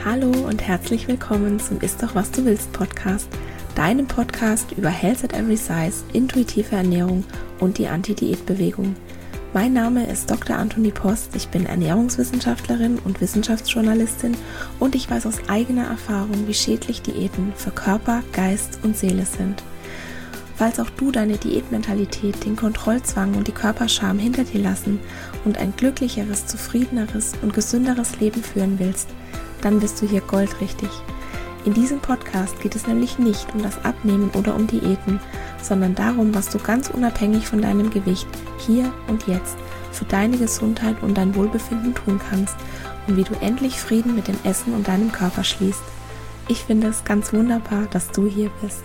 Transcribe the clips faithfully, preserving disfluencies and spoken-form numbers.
Hallo und herzlich willkommen zum Ist doch was du willst Podcast, deinem Podcast über Health at Every Size, intuitive Ernährung und die Anti-Diät-Bewegung. Mein Name ist Doktor Antonie Post, ich bin Ernährungswissenschaftlerin und Wissenschaftsjournalistin und ich weiß aus eigener Erfahrung, wie schädlich Diäten für Körper, Geist und Seele sind. Falls auch du deine Diätmentalität, den Kontrollzwang und die Körperscham hinter dir lassen und ein glücklicheres, zufriedeneres und gesünderes Leben führen willst, dann bist du hier goldrichtig. In diesem Podcast geht es nämlich nicht um das Abnehmen oder um Diäten, sondern darum, was du ganz unabhängig von deinem Gewicht hier und jetzt für deine Gesundheit und dein Wohlbefinden tun kannst und wie du endlich Frieden mit dem Essen und deinem Körper schließt. Ich finde es ganz wunderbar, dass du hier bist.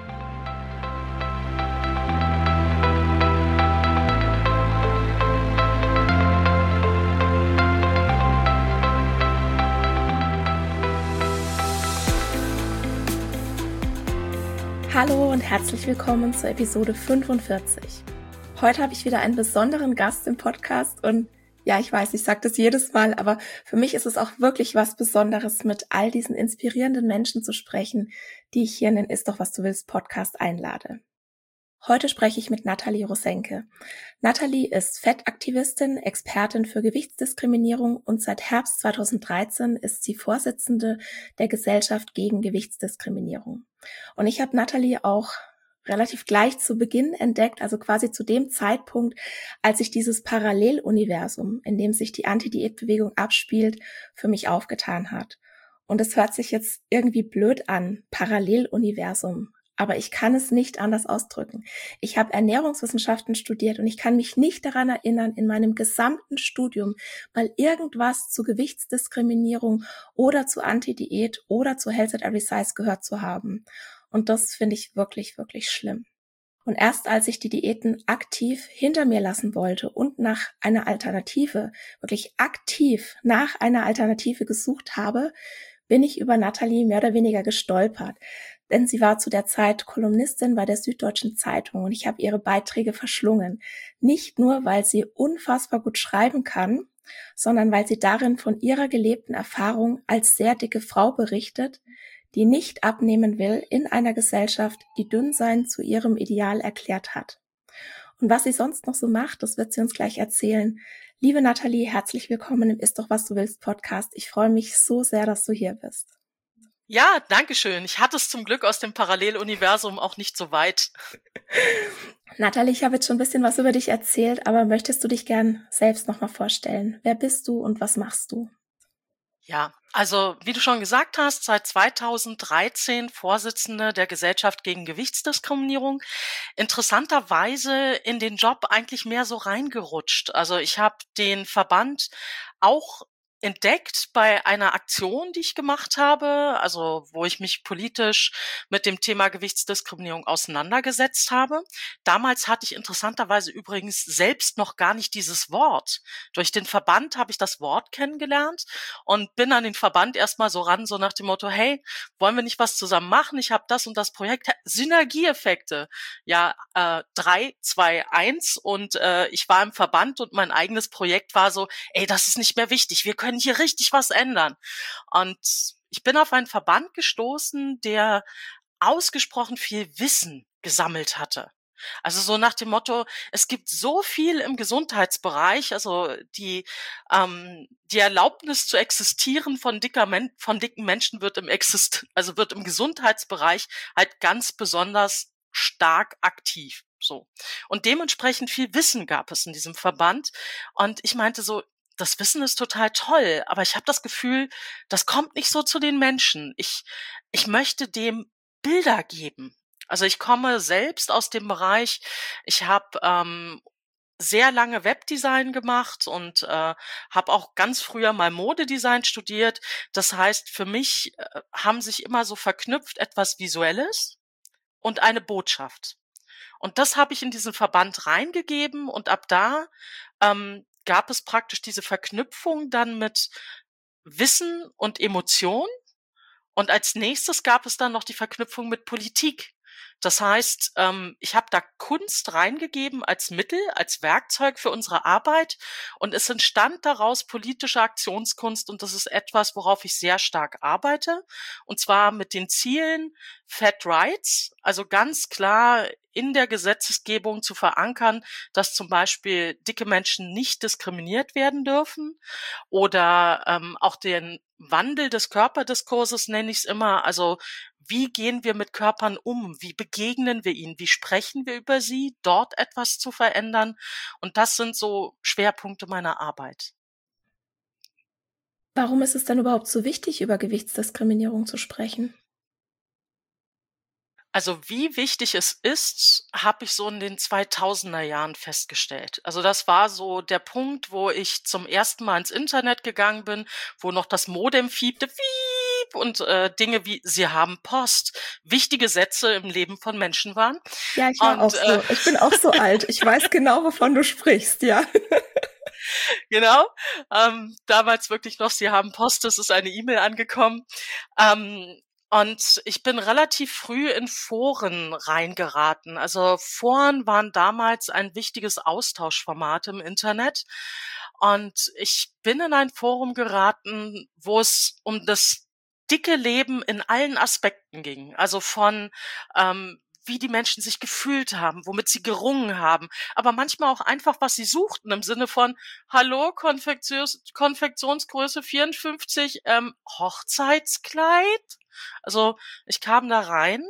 Hallo und herzlich willkommen zur Episode fünfundvierzig. Heute habe ich wieder einen besonderen Gast im Podcast und ja, ich weiß, ich sage das jedes Mal, aber für mich ist es auch wirklich was Besonderes, mit all diesen inspirierenden Menschen zu sprechen, die ich hier in den Ist doch was du willst Podcast einlade. Heute spreche ich mit Nathalie Rosenke. Nathalie ist Fettaktivistin, Expertin für Gewichtsdiskriminierung und seit Herbst zweitausenddreizehn ist sie Vorsitzende der Gesellschaft gegen Gewichtsdiskriminierung. Und ich habe Nathalie auch relativ gleich zu Beginn entdeckt, also quasi zu dem Zeitpunkt, als sich dieses Paralleluniversum, in dem sich die Anti-Diät-Bewegung abspielt, für mich aufgetan hat. Und es hört sich jetzt irgendwie blöd an, Paralleluniversum. Aber ich kann es nicht anders ausdrücken. Ich habe Ernährungswissenschaften studiert und ich kann mich nicht daran erinnern, in meinem gesamten Studium mal irgendwas zu Gewichtsdiskriminierung oder zu Anti-Diät oder zu Health at Every Size gehört zu haben. Und das finde ich wirklich, wirklich schlimm. Und erst als ich die Diäten aktiv hinter mir lassen wollte und nach einer Alternative, wirklich aktiv nach einer Alternative gesucht habe, bin ich über Nathalie mehr oder weniger gestolpert. Denn sie war zu der Zeit Kolumnistin bei der Süddeutschen Zeitung und ich habe ihre Beiträge verschlungen. Nicht nur, weil sie unfassbar gut schreiben kann, sondern weil sie darin von ihrer gelebten Erfahrung als sehr dicke Frau berichtet, die nicht abnehmen will in einer Gesellschaft, die Dünnsein zu ihrem Ideal erklärt hat. Und was sie sonst noch so macht, das wird sie uns gleich erzählen. Liebe Nathalie, herzlich willkommen im Ist doch was du willst Podcast. Ich freue mich so sehr, dass du hier bist. Ja, danke schön. Ich hatte es zum Glück aus dem Paralleluniversum auch nicht so weit. Nathalie, ich habe jetzt schon ein bisschen was über dich erzählt, aber möchtest du dich gern selbst nochmal vorstellen? Wer bist du und was machst du? Ja, also wie du schon gesagt hast, seit zweitausenddreizehn Vorsitzende der Gesellschaft gegen Gewichtsdiskriminierung. Interessanterweise in den Job eigentlich mehr so reingerutscht. Also ich habe den Verband auch entdeckt bei einer Aktion, die ich gemacht habe, also wo ich mich politisch mit dem Thema Gewichtsdiskriminierung auseinandergesetzt habe. Damals hatte ich interessanterweise übrigens selbst noch gar nicht dieses Wort. Durch den Verband habe ich das Wort kennengelernt und bin an den Verband erstmal so ran, so nach dem Motto, hey, wollen wir nicht was zusammen machen? Ich habe das und das Projekt. Synergieeffekte. Ja, äh, drei, zwei, eins und äh, ich war im Verband und mein eigenes Projekt war so, ey, das ist nicht mehr wichtig. Wir können hier richtig was ändern. Und ich bin auf einen Verband gestoßen, der ausgesprochen viel Wissen gesammelt hatte. Also so nach dem Motto, es gibt so viel im Gesundheitsbereich, also die ähm, die Erlaubnis zu existieren von dicker Men- von dicken Menschen wird im Exist also wird im Gesundheitsbereich halt ganz besonders stark aktiv. So. Und dementsprechend viel Wissen gab es in diesem Verband. Und ich meinte so, das Wissen ist total toll, aber ich habe das Gefühl, das kommt nicht so zu den Menschen. Ich, ich möchte dem Bilder geben. Also ich komme selbst aus dem Bereich, ich habe ähm, sehr lange Webdesign gemacht und äh, habe auch ganz früher mal Modedesign studiert. Das heißt, für mich äh, haben sich immer so verknüpft etwas Visuelles und eine Botschaft. Und das habe ich in diesen Verband reingegeben und ab da ähm, gab es praktisch diese Verknüpfung dann mit Wissen und Emotion. Und als nächstes gab es dann noch die Verknüpfung mit Politik. Das heißt, ähm, ich habe da Kunst reingegeben als Mittel, als Werkzeug für unsere Arbeit und es entstand daraus politische Aktionskunst und das ist etwas, worauf ich sehr stark arbeite und zwar mit den Zielen Fat Rights, also ganz klar in der Gesetzgebung zu verankern, dass zum Beispiel dicke Menschen nicht diskriminiert werden dürfen oder ähm, auch den Wandel des Körperdiskurses nenne ich es immer, also wie gehen wir mit Körpern um? Wie begegnen wir ihnen? Wie sprechen wir über sie? Dort etwas zu verändern. Und das sind so Schwerpunkte meiner Arbeit. Warum ist es denn überhaupt so wichtig, über Gewichtsdiskriminierung zu sprechen? Also wie wichtig es ist, habe ich so in den zweitausender Jahren festgestellt. Also das war so der Punkt, wo ich zum ersten Mal ins Internet gegangen bin, wo noch das Modem fiebte, piep, und äh, Dinge wie „Sie haben Post" wichtige Sätze im Leben von Menschen waren. Ja, ich war auch Und äh, so. Ich bin auch so alt. Ich weiß genau, wovon du sprichst, ja. genau, ähm, damals wirklich noch „Sie haben Post", es ist eine E-Mail angekommen. Ähm, und ich bin relativ früh in Foren reingeraten. Also Foren waren damals ein wichtiges Austauschformat im Internet. Und ich bin in ein Forum geraten, wo es um das dicke Leben in allen Aspekten ging. Also von ähm, wie die Menschen sich gefühlt haben, womit sie gerungen haben, aber manchmal auch einfach, was sie suchten, im Sinne von Hallo, Konfektions Konfektionsgröße vierundfünfzig, ähm, Hochzeitskleid? Also ich kam da rein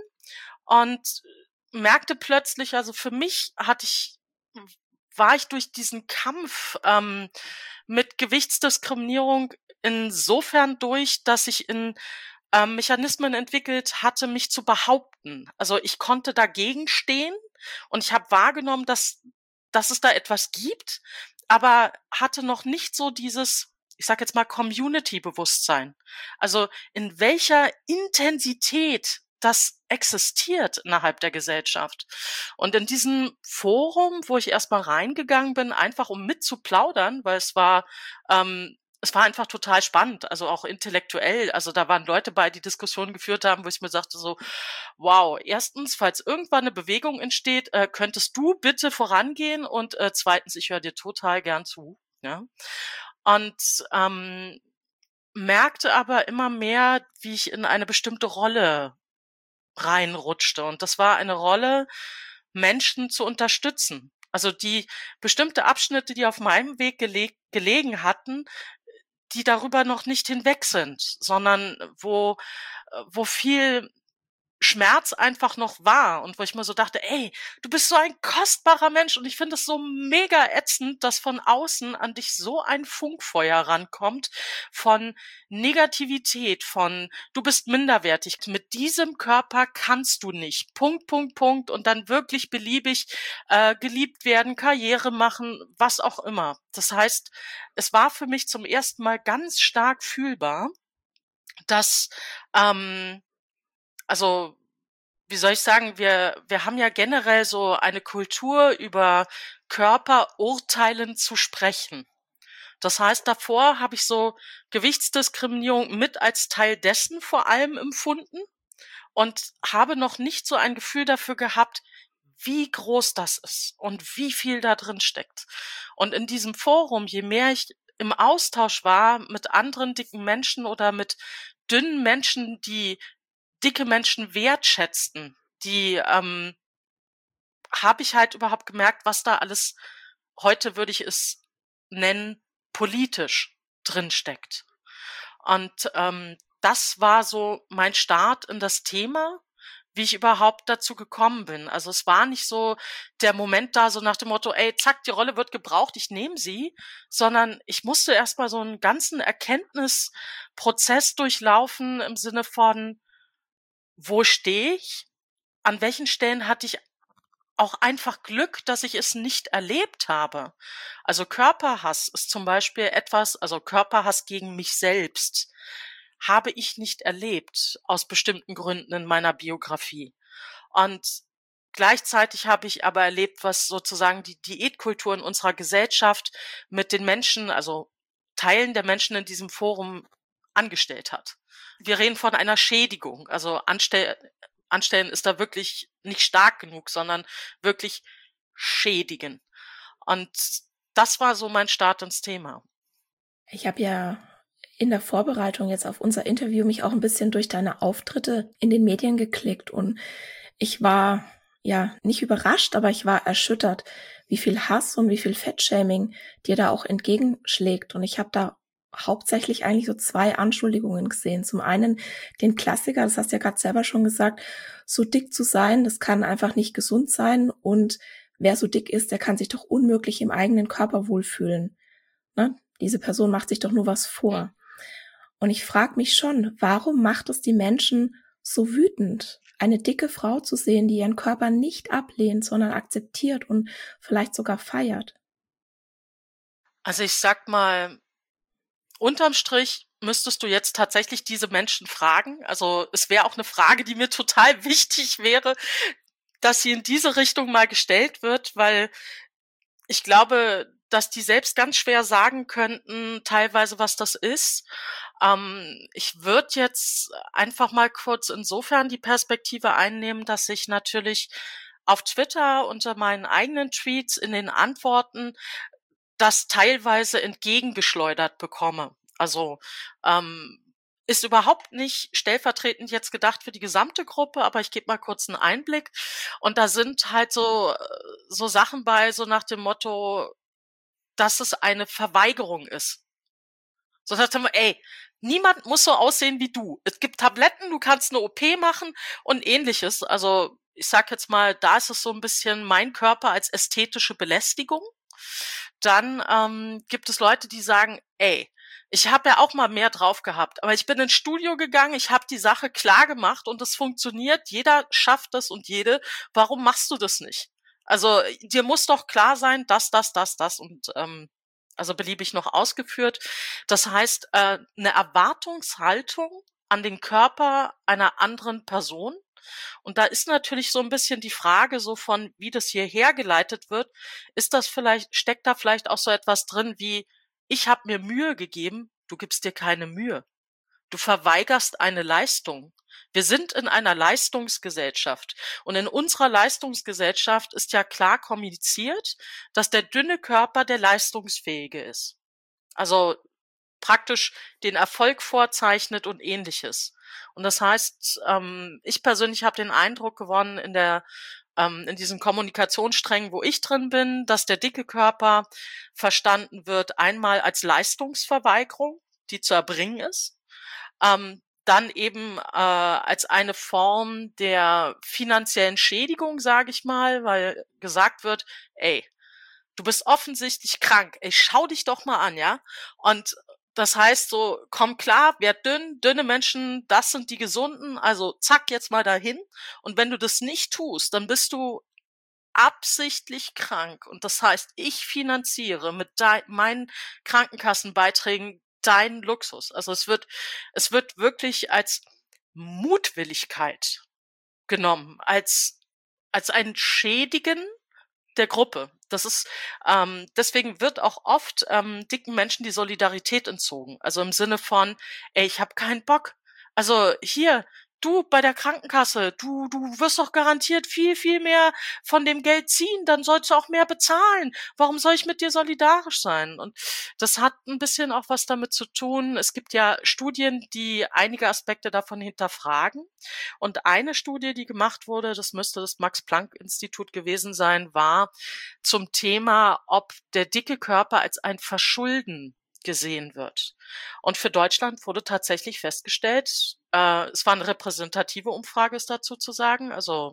und merkte plötzlich, also für mich hatte ich, war ich durch diesen Kampf ähm, mit Gewichtsdiskriminierung insofern durch, dass ich in ähm, Mechanismen entwickelt hatte, mich zu behaupten. Also ich konnte dagegen stehen und ich habe wahrgenommen, dass, dass es da etwas gibt, aber hatte noch nicht so dieses, ich sage jetzt mal, Community-Bewusstsein. Also in welcher Intensität das existiert innerhalb der Gesellschaft. Und in diesem Forum, wo ich erstmal reingegangen bin, einfach um mitzuplaudern, weil es war ähm, es war einfach total spannend, also auch intellektuell. Also da waren Leute bei, die Diskussionen geführt haben, wo ich mir sagte so, wow, erstens, falls irgendwann eine Bewegung entsteht, äh, könntest du bitte vorangehen und äh, zweitens, ich höre dir total gern zu. Ja? Und ähm, merkte aber immer mehr, wie ich in eine bestimmte Rolle reinrutschte. Und das war eine Rolle, Menschen zu unterstützen. Also die bestimmte Abschnitte, die auf meinem Weg geleg gelegen hatten, die darüber noch nicht hinweg sind, sondern wo, äh, wo viel Schmerz einfach noch war und wo ich mir so dachte, ey, du bist so ein kostbarer Mensch und ich finde es so mega ätzend, dass von außen an dich so ein Funkfeuer rankommt von Negativität, von du bist minderwertig, mit diesem Körper kannst du nicht, Punkt, Punkt, Punkt und dann wirklich beliebig äh, geliebt werden, Karriere machen, was auch immer. Das heißt, es war für mich zum ersten Mal ganz stark fühlbar, dass ähm, also, wie soll ich sagen, wir wir haben ja generell so eine Kultur, über Körperurteilen zu sprechen. Das heißt, davor habe ich so Gewichtsdiskriminierung mit als Teil dessen vor allem empfunden und habe noch nicht so ein Gefühl dafür gehabt, wie groß das ist und wie viel da drin steckt. Und in diesem Forum, je mehr ich im Austausch war mit anderen dicken Menschen oder mit dünnen Menschen, die dicke Menschen wertschätzten, die ähm, habe ich halt überhaupt gemerkt, was da alles, heute würde ich es nennen, politisch drinsteckt. Und ähm, das war so mein Start in das Thema, wie ich überhaupt dazu gekommen bin. Also es war nicht so der Moment da, so nach dem Motto, ey, zack, die Rolle wird gebraucht, ich nehme sie, sondern ich musste erstmal so einen ganzen Erkenntnisprozess durchlaufen im Sinne von, wo stehe ich? An welchen Stellen hatte ich auch einfach Glück, dass ich es nicht erlebt habe? Also Körperhass ist zum Beispiel etwas, also Körperhass gegen mich selbst, habe ich nicht erlebt, aus bestimmten Gründen in meiner Biografie. Und gleichzeitig habe ich aber erlebt, was sozusagen die Diätkultur in unserer Gesellschaft mit den Menschen, also Teilen der Menschen in diesem Forum angestellt hat. Wir reden von einer Schädigung, also Anstell anstellen, ist da wirklich nicht stark genug, sondern wirklich schädigen. Und das war so mein Start ins Thema. Ich habe ja in der Vorbereitung jetzt auf unser Interview mich auch ein bisschen durch deine Auftritte in den Medien geklickt und ich war ja nicht überrascht, aber ich war erschüttert, wie viel Hass und wie viel Fettshaming dir da auch entgegenschlägt. Und ich habe da hauptsächlich eigentlich so zwei Anschuldigungen gesehen. Zum einen den Klassiker, das hast du ja gerade selber schon gesagt, so dick zu sein, das kann einfach nicht gesund sein. Und wer so dick ist, der kann sich doch unmöglich im eigenen Körper wohlfühlen. Ne? Diese Person macht sich doch nur was vor. Und ich frage mich schon, warum macht es die Menschen so wütend, eine dicke Frau zu sehen, die ihren Körper nicht ablehnt, sondern akzeptiert und vielleicht sogar feiert? Also ich sag mal, unterm Strich müsstest du jetzt tatsächlich diese Menschen fragen. Also es wäre auch eine Frage, die mir total wichtig wäre, dass sie in diese Richtung mal gestellt wird, weil ich glaube, dass die selbst ganz schwer sagen könnten, teilweise, was das ist. Ähm, ich würde jetzt einfach mal kurz insofern die Perspektive einnehmen, dass ich natürlich auf Twitter unter meinen eigenen Tweets in den Antworten das teilweise entgegengeschleudert bekomme. Also ähm, ist überhaupt nicht stellvertretend jetzt gedacht für die gesamte Gruppe, aber ich gebe mal kurz einen Einblick. Und da sind halt so so Sachen bei, so nach dem Motto, dass es eine Verweigerung ist. So sagt man, ey, niemand muss so aussehen wie du. Es gibt Tabletten, du kannst eine O P machen und ähnliches. Also ich sag jetzt mal, da ist es so ein bisschen mein Körper als ästhetische Belästigung. Dann ähm, gibt es Leute, die sagen, ey, ich habe ja auch mal mehr drauf gehabt, aber ich bin ins Studio gegangen, ich habe die Sache klar gemacht und es funktioniert, jeder schafft das und jede, warum machst du das nicht? Also dir muss doch klar sein, das, das, das, das und ähm, also beliebig noch ausgeführt. Das heißt, äh, eine Erwartungshaltung an den Körper einer anderen Person. Und da ist natürlich so ein bisschen die Frage so von, wie das hierher geleitet wird. Ist das vielleicht, steckt da vielleicht auch so etwas drin wie, ich habe mir Mühe gegeben, du gibst dir keine Mühe. Du verweigerst eine Leistung. Wir sind in einer Leistungsgesellschaft. Und in unserer Leistungsgesellschaft ist ja klar kommuniziert, dass der dünne Körper der leistungsfähige ist. Also praktisch den Erfolg vorzeichnet und ähnliches. Und das heißt, ähm, ich persönlich habe den Eindruck gewonnen in der ähm, in diesen Kommunikationssträngen, wo ich drin bin, dass der dicke Körper verstanden wird einmal als Leistungsverweigerung, die zu erbringen ist, ähm, dann eben äh, als eine Form der finanziellen Schädigung, sage ich mal, weil gesagt wird, ey, du bist offensichtlich krank, ey, schau dich doch mal an, ja? Und das heißt so, komm klar, werd dünn, dünne Menschen, das sind die Gesunden, also zack, jetzt mal dahin. Und wenn du das nicht tust, dann bist du absichtlich krank. Und das heißt, ich finanziere mit dein, meinen Krankenkassenbeiträgen deinen Luxus. Also es wird, es wird wirklich als Mutwilligkeit genommen, als, als ein Schädigen der Gruppe. Das ist, ähm, deswegen wird auch oft ähm, dicken Menschen die Solidarität entzogen. Also im Sinne von, ey, ich habe keinen Bock. Also hier, du bei der Krankenkasse, du, du wirst doch garantiert viel, viel mehr von dem Geld ziehen, dann sollst du auch mehr bezahlen. Warum soll ich mit dir solidarisch sein? Und das hat ein bisschen auch was damit zu tun. Es gibt ja Studien, die einige Aspekte davon hinterfragen. Und eine Studie, die gemacht wurde, das müsste das Max-Planck-Institut gewesen sein, war zum Thema, ob der dicke Körper als ein Verschulden gesehen wird. Und für Deutschland wurde tatsächlich festgestellt, äh, es war eine repräsentative Umfrage, ist dazu zu sagen, also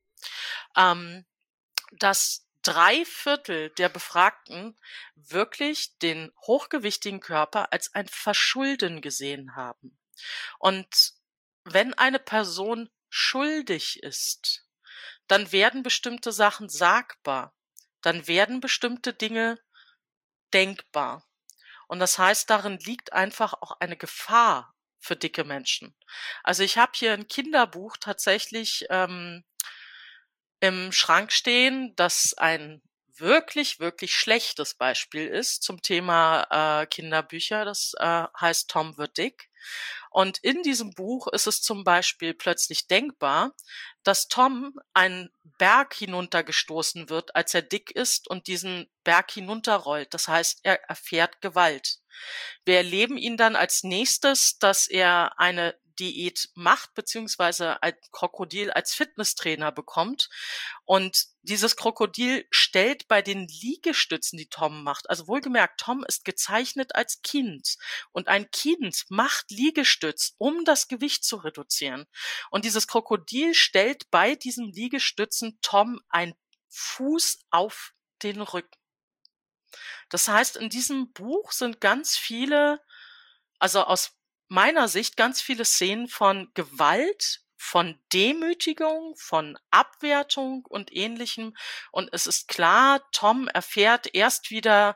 ähm, dass drei Viertel der Befragten wirklich den hochgewichtigen Körper als ein Verschulden gesehen haben. Und wenn eine Person schuldig ist, dann werden bestimmte Sachen sagbar, dann werden bestimmte Dinge denkbar. Und das heißt, darin liegt einfach auch eine Gefahr für dicke Menschen. Also ich habe hier ein Kinderbuch tatsächlich ähm, im Schrank stehen, das ein wirklich, wirklich schlechtes Beispiel ist zum Thema äh, Kinderbücher. Das äh, heißt Tom wird dick. Und in diesem Buch ist es zum Beispiel plötzlich denkbar, dass Tom einen Berg hinuntergestoßen wird, als er dick ist und diesen Berg hinunterrollt. Das heißt, er erfährt Gewalt. Wir erleben ihn dann als nächstes, dass er eine Diät macht, beziehungsweise ein Krokodil als Fitnesstrainer bekommt. Und dieses Krokodil stellt bei den Liegestützen, die Tom macht, also wohlgemerkt, Tom ist gezeichnet als Kind. Und ein Kind macht Liegestütz, um das Gewicht zu reduzieren. Und dieses Krokodil stellt bei diesen Liegestützen Tom einen Fuß auf den Rücken. Das heißt, in diesem Buch sind ganz viele, also aus meiner Sicht ganz viele Szenen von Gewalt, von Demütigung, von Abwertung und Ähnlichem. Und es ist klar, Tom erfährt erst wieder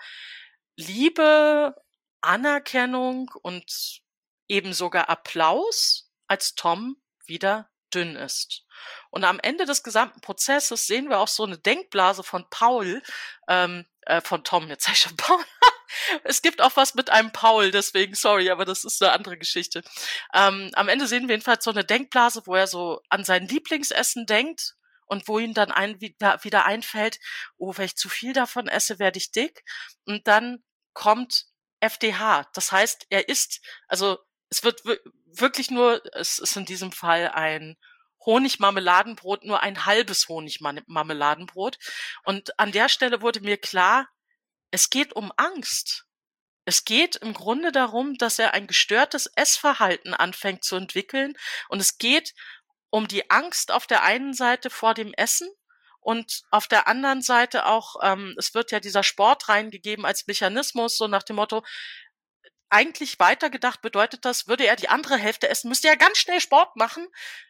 Liebe, Anerkennung und eben sogar Applaus, als Tom wieder dünn ist. Und am Ende des gesamten Prozesses sehen wir auch so eine Denkblase von Paul, ähm, äh, von Tom, jetzt sag ich schon Paul. Es gibt auch was mit einem Paul, deswegen sorry, aber das ist eine andere Geschichte. Ähm, am Ende sehen wir jedenfalls so eine Denkblase, wo er so an sein Lieblingsessen denkt und wo ihm dann ein, wieder, wieder einfällt, oh, wenn ich zu viel davon esse, werde ich dick. Und dann kommt F D H. Das heißt, er isst, also es wird w- wirklich nur, es ist in diesem Fall ein Honigmarmeladenbrot, nur ein halbes Honigmarmeladenbrot. Und an der Stelle wurde mir klar, es geht um Angst. Es geht im Grunde darum, dass er ein gestörtes Essverhalten anfängt zu entwickeln. Und es geht um die Angst auf der einen Seite vor dem Essen und auf der anderen Seite auch, ähm, es wird ja dieser Sport reingegeben als Mechanismus, so nach dem Motto, eigentlich weitergedacht bedeutet das, würde er die andere Hälfte essen, müsste er ganz schnell Sport machen,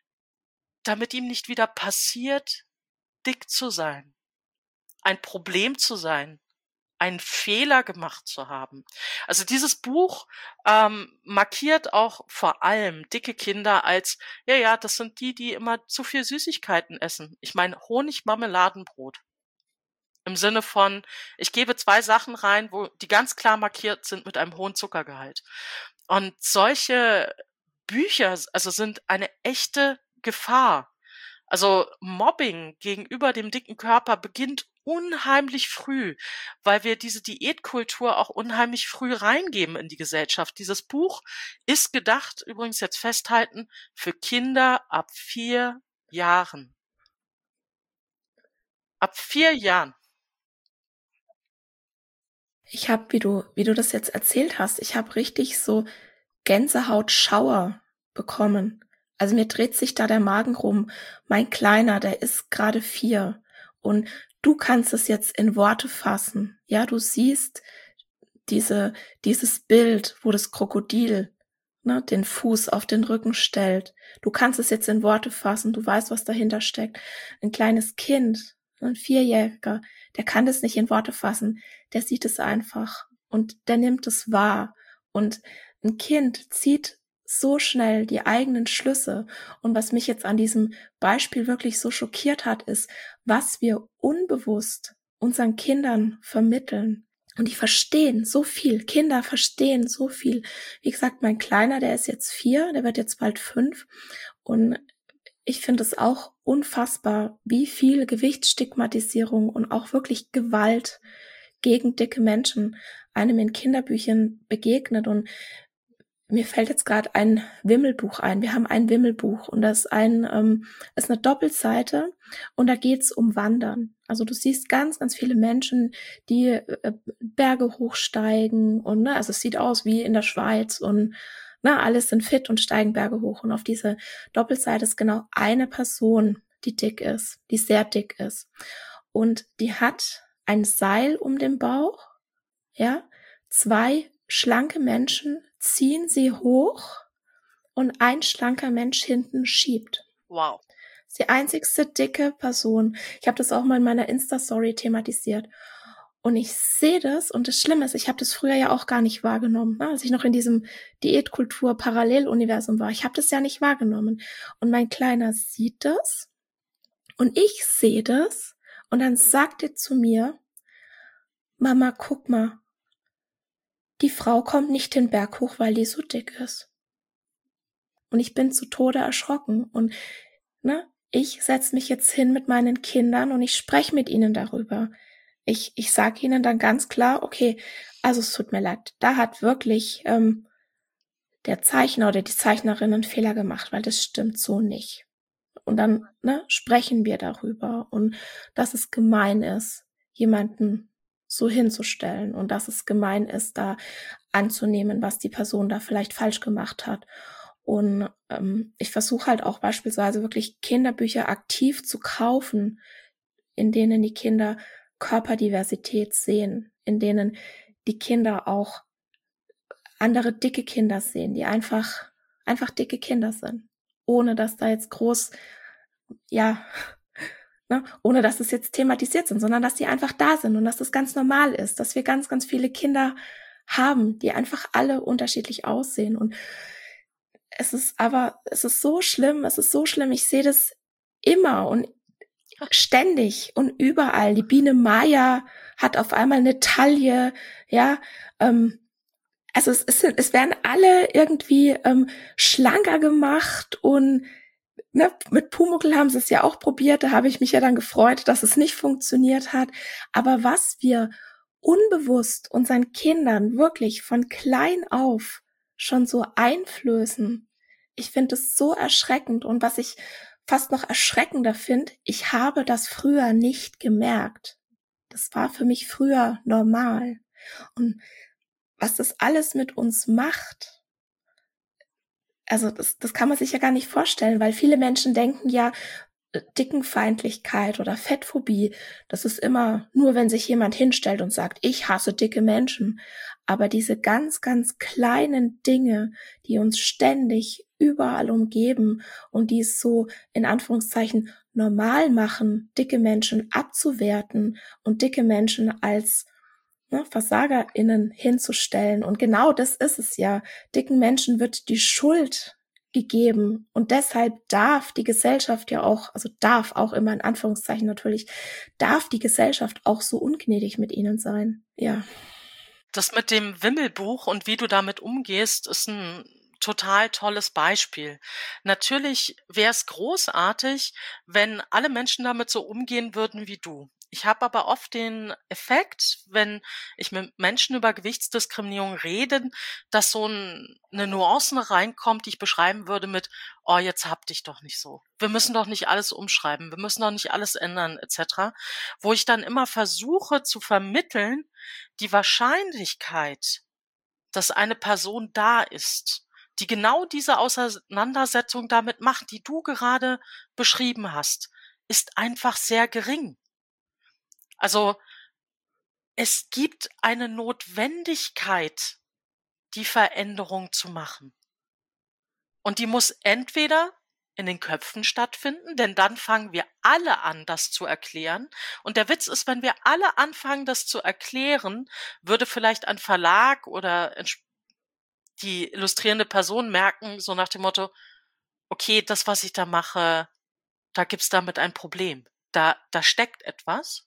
damit ihm nicht wieder passiert, dick zu sein, ein Problem zu sein, einen Fehler gemacht zu haben. Also dieses Buch ähm, markiert auch vor allem dicke Kinder als, ja, ja, das sind die, die immer zu viel Süßigkeiten essen. Ich meine Honigmarmeladenbrot. Im Sinne von, ich gebe zwei Sachen rein, wo die ganz klar markiert sind mit einem hohen Zuckergehalt. Und solche Bücher, also sind eine echte Gefahr. Also Mobbing gegenüber dem dicken Körper beginnt unheimlich früh, weil wir diese Diätkultur auch unheimlich früh reingeben in die Gesellschaft. Dieses Buch ist gedacht, übrigens jetzt festhalten, für Kinder ab vier Jahren. Ab vier Jahren. Ich habe, wie du, wie du das jetzt erzählt hast, ich habe richtig so Gänsehautschauer bekommen. Also mir dreht sich da der Magen rum. Mein Kleiner, der ist gerade vier. Und du kannst es jetzt in Worte fassen. Ja, du siehst diese, dieses Bild, wo das Krokodil, ne, den Fuß auf den Rücken stellt. Du kannst es jetzt in Worte fassen. Du weißt, was dahinter steckt. Ein kleines Kind, ein Vierjähriger, der kann das nicht in Worte fassen. Der sieht es einfach und der nimmt es wahr. Und ein Kind zieht so schnell die eigenen Schlüsse. Und was mich jetzt an diesem Beispiel wirklich so schockiert hat, ist, was wir unbewusst unseren Kindern vermitteln. Und die verstehen so viel. Kinder verstehen so viel. Wie gesagt, mein Kleiner, der ist jetzt vier, der wird jetzt bald fünf. Und ich finde es auch unfassbar, wie viel Gewichtsstigmatisierung und auch wirklich Gewalt gegen dicke Menschen einem in Kinderbüchern begegnet. Und mir fällt jetzt gerade ein Wimmelbuch ein. Wir haben ein Wimmelbuch und das ist ein ähm, ist eine Doppelseite und da geht's um Wandern. Also du siehst ganz, ganz viele Menschen, die äh, Berge hochsteigen und ne, also es sieht aus wie in der Schweiz und na, alles sind fit und steigen Berge hoch. Und auf diese Doppelseite ist genau eine Person, die dick ist, die sehr dick ist. Und die hat ein Seil um den Bauch, ja, zwei schlanke Menschen ziehen sie hoch und ein schlanker Mensch hinten schiebt. Wow. Das ist die einzigste dicke Person. Ich habe das auch mal in meiner Insta-Story thematisiert. Und ich sehe das, und das Schlimme ist, ich habe das früher ja auch gar nicht wahrgenommen, ne? Als ich noch in diesem Diätkultur-Paralleluniversum war. Ich habe das ja nicht wahrgenommen. Und mein Kleiner sieht das und ich sehe das und dann sagt er zu mir, Mama, guck mal, die Frau kommt nicht den Berg hoch, weil die so dick ist. Und ich bin zu Tode erschrocken. Und ne, ich setze mich jetzt hin mit meinen Kindern und ich spreche mit ihnen darüber. Ich, ich sage ihnen dann ganz klar, okay, also es tut mir leid, da hat wirklich ähm, der Zeichner oder die Zeichnerin einen Fehler gemacht, weil das stimmt so nicht. Und dann ne, sprechen wir darüber und dass es gemein ist, jemanden so hinzustellen und dass es gemein ist, da anzunehmen, was die Person da vielleicht falsch gemacht hat. Und ähm, ich versuche halt auch beispielsweise wirklich Kinderbücher aktiv zu kaufen, in denen die Kinder Körperdiversität sehen, in denen die Kinder auch andere dicke Kinder sehen, die einfach, einfach dicke Kinder sind, ohne dass da jetzt groß, ja, ne, ohne dass es jetzt thematisiert sind, sondern dass die einfach da sind und dass das ganz normal ist, dass wir ganz, ganz viele Kinder haben, die einfach alle unterschiedlich aussehen. Und es ist aber, es ist so schlimm, es ist so schlimm, ich sehe das immer und ständig und überall. Die Biene Maya hat auf einmal eine Taille, ja, ähm, also es, es, es werden alle irgendwie ähm, schlanker gemacht und ne, mit Pumuckl haben sie es ja auch probiert, da habe ich mich ja dann gefreut, dass es nicht funktioniert hat. Aber was wir unbewusst unseren Kindern wirklich von klein auf schon so einflößen, ich finde es so erschreckend. Und was ich fast noch erschreckender finde, ich habe das früher nicht gemerkt. Das war für mich früher normal. Und was das alles mit uns macht, also das, das kann man sich ja gar nicht vorstellen, weil viele Menschen denken ja, Dickenfeindlichkeit oder Fettphobie, das ist immer nur, wenn sich jemand hinstellt und sagt, ich hasse dicke Menschen. Aber diese ganz, ganz kleinen Dinge, die uns ständig überall umgeben und die es so in Anführungszeichen normal machen, dicke Menschen abzuwerten und dicke Menschen als ne, VersagerInnen hinzustellen. Und genau das ist es ja. Dicken Menschen wird die Schuld gegeben. Und deshalb darf die Gesellschaft ja auch, also darf auch immer in Anführungszeichen natürlich, darf die Gesellschaft auch so ungnädig mit ihnen sein. Ja. Das mit dem Wimmelbuch und wie du damit umgehst, ist ein total tolles Beispiel. Natürlich wäre es großartig, wenn alle Menschen damit so umgehen würden wie du. Ich habe aber oft den Effekt, wenn ich mit Menschen über Gewichtsdiskriminierung rede, dass so ein, eine Nuance reinkommt, die ich beschreiben würde mit, oh, jetzt hab dich doch nicht so. Wir müssen doch nicht alles umschreiben, wir müssen doch nicht alles ändern, et cetera. Wo ich dann immer versuche zu vermitteln, die Wahrscheinlichkeit, dass eine Person da ist, die genau diese Auseinandersetzung damit macht, die du gerade beschrieben hast, ist einfach sehr gering. Also es gibt eine Notwendigkeit, die Veränderung zu machen. Und die muss entweder in den Köpfen stattfinden, denn dann fangen wir alle an, das zu erklären. Und der Witz ist, wenn wir alle anfangen, das zu erklären, würde vielleicht ein Verlag oder die illustrierende Person merken, so nach dem Motto, okay, das, was ich da mache, da gibt's damit ein Problem. Da, da steckt etwas.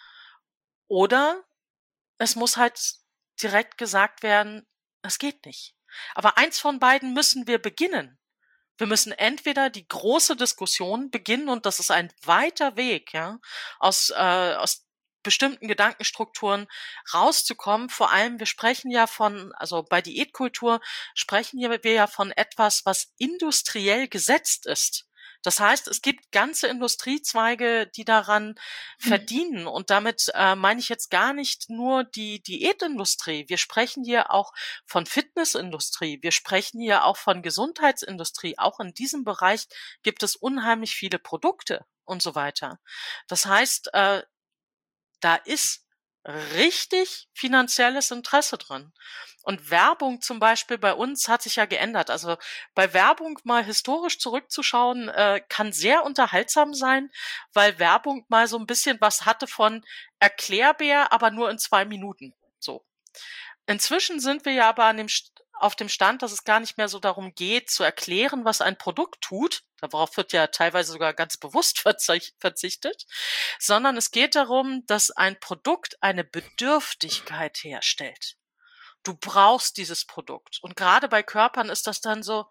Oder es muss halt direkt gesagt werden, es geht nicht. Aber eins von beiden müssen wir beginnen. Wir müssen entweder die große Diskussion beginnen, und das ist ein weiter Weg, ja, aus, äh, aus bestimmten Gedankenstrukturen rauszukommen. Vor allem, wir sprechen ja von, also bei Diätkultur sprechen wir ja von etwas, was industriell gesetzt ist. Das heißt, es gibt ganze Industriezweige, die daran mhm. verdienen. Und damit äh, meine ich jetzt gar nicht nur die Diätindustrie. Wir sprechen hier auch von Fitnessindustrie. Wir sprechen hier auch von Gesundheitsindustrie. Auch in diesem Bereich gibt es unheimlich viele Produkte und so weiter. Das heißt, äh, da ist richtig finanzielles Interesse drin. Und Werbung zum Beispiel bei uns hat sich ja geändert. Also bei Werbung mal historisch zurückzuschauen, äh, kann sehr unterhaltsam sein, weil Werbung mal so ein bisschen was hatte von Erklärbär, aber nur in zwei Minuten. So. Inzwischen sind wir ja aber an dem auf dem Stand, dass es gar nicht mehr so darum geht, zu erklären, was ein Produkt tut. Darauf wird ja teilweise sogar ganz bewusst verzichtet, sondern es geht darum, dass ein Produkt eine Bedürftigkeit herstellt. Du brauchst dieses Produkt. Und gerade bei Körpern ist das dann so,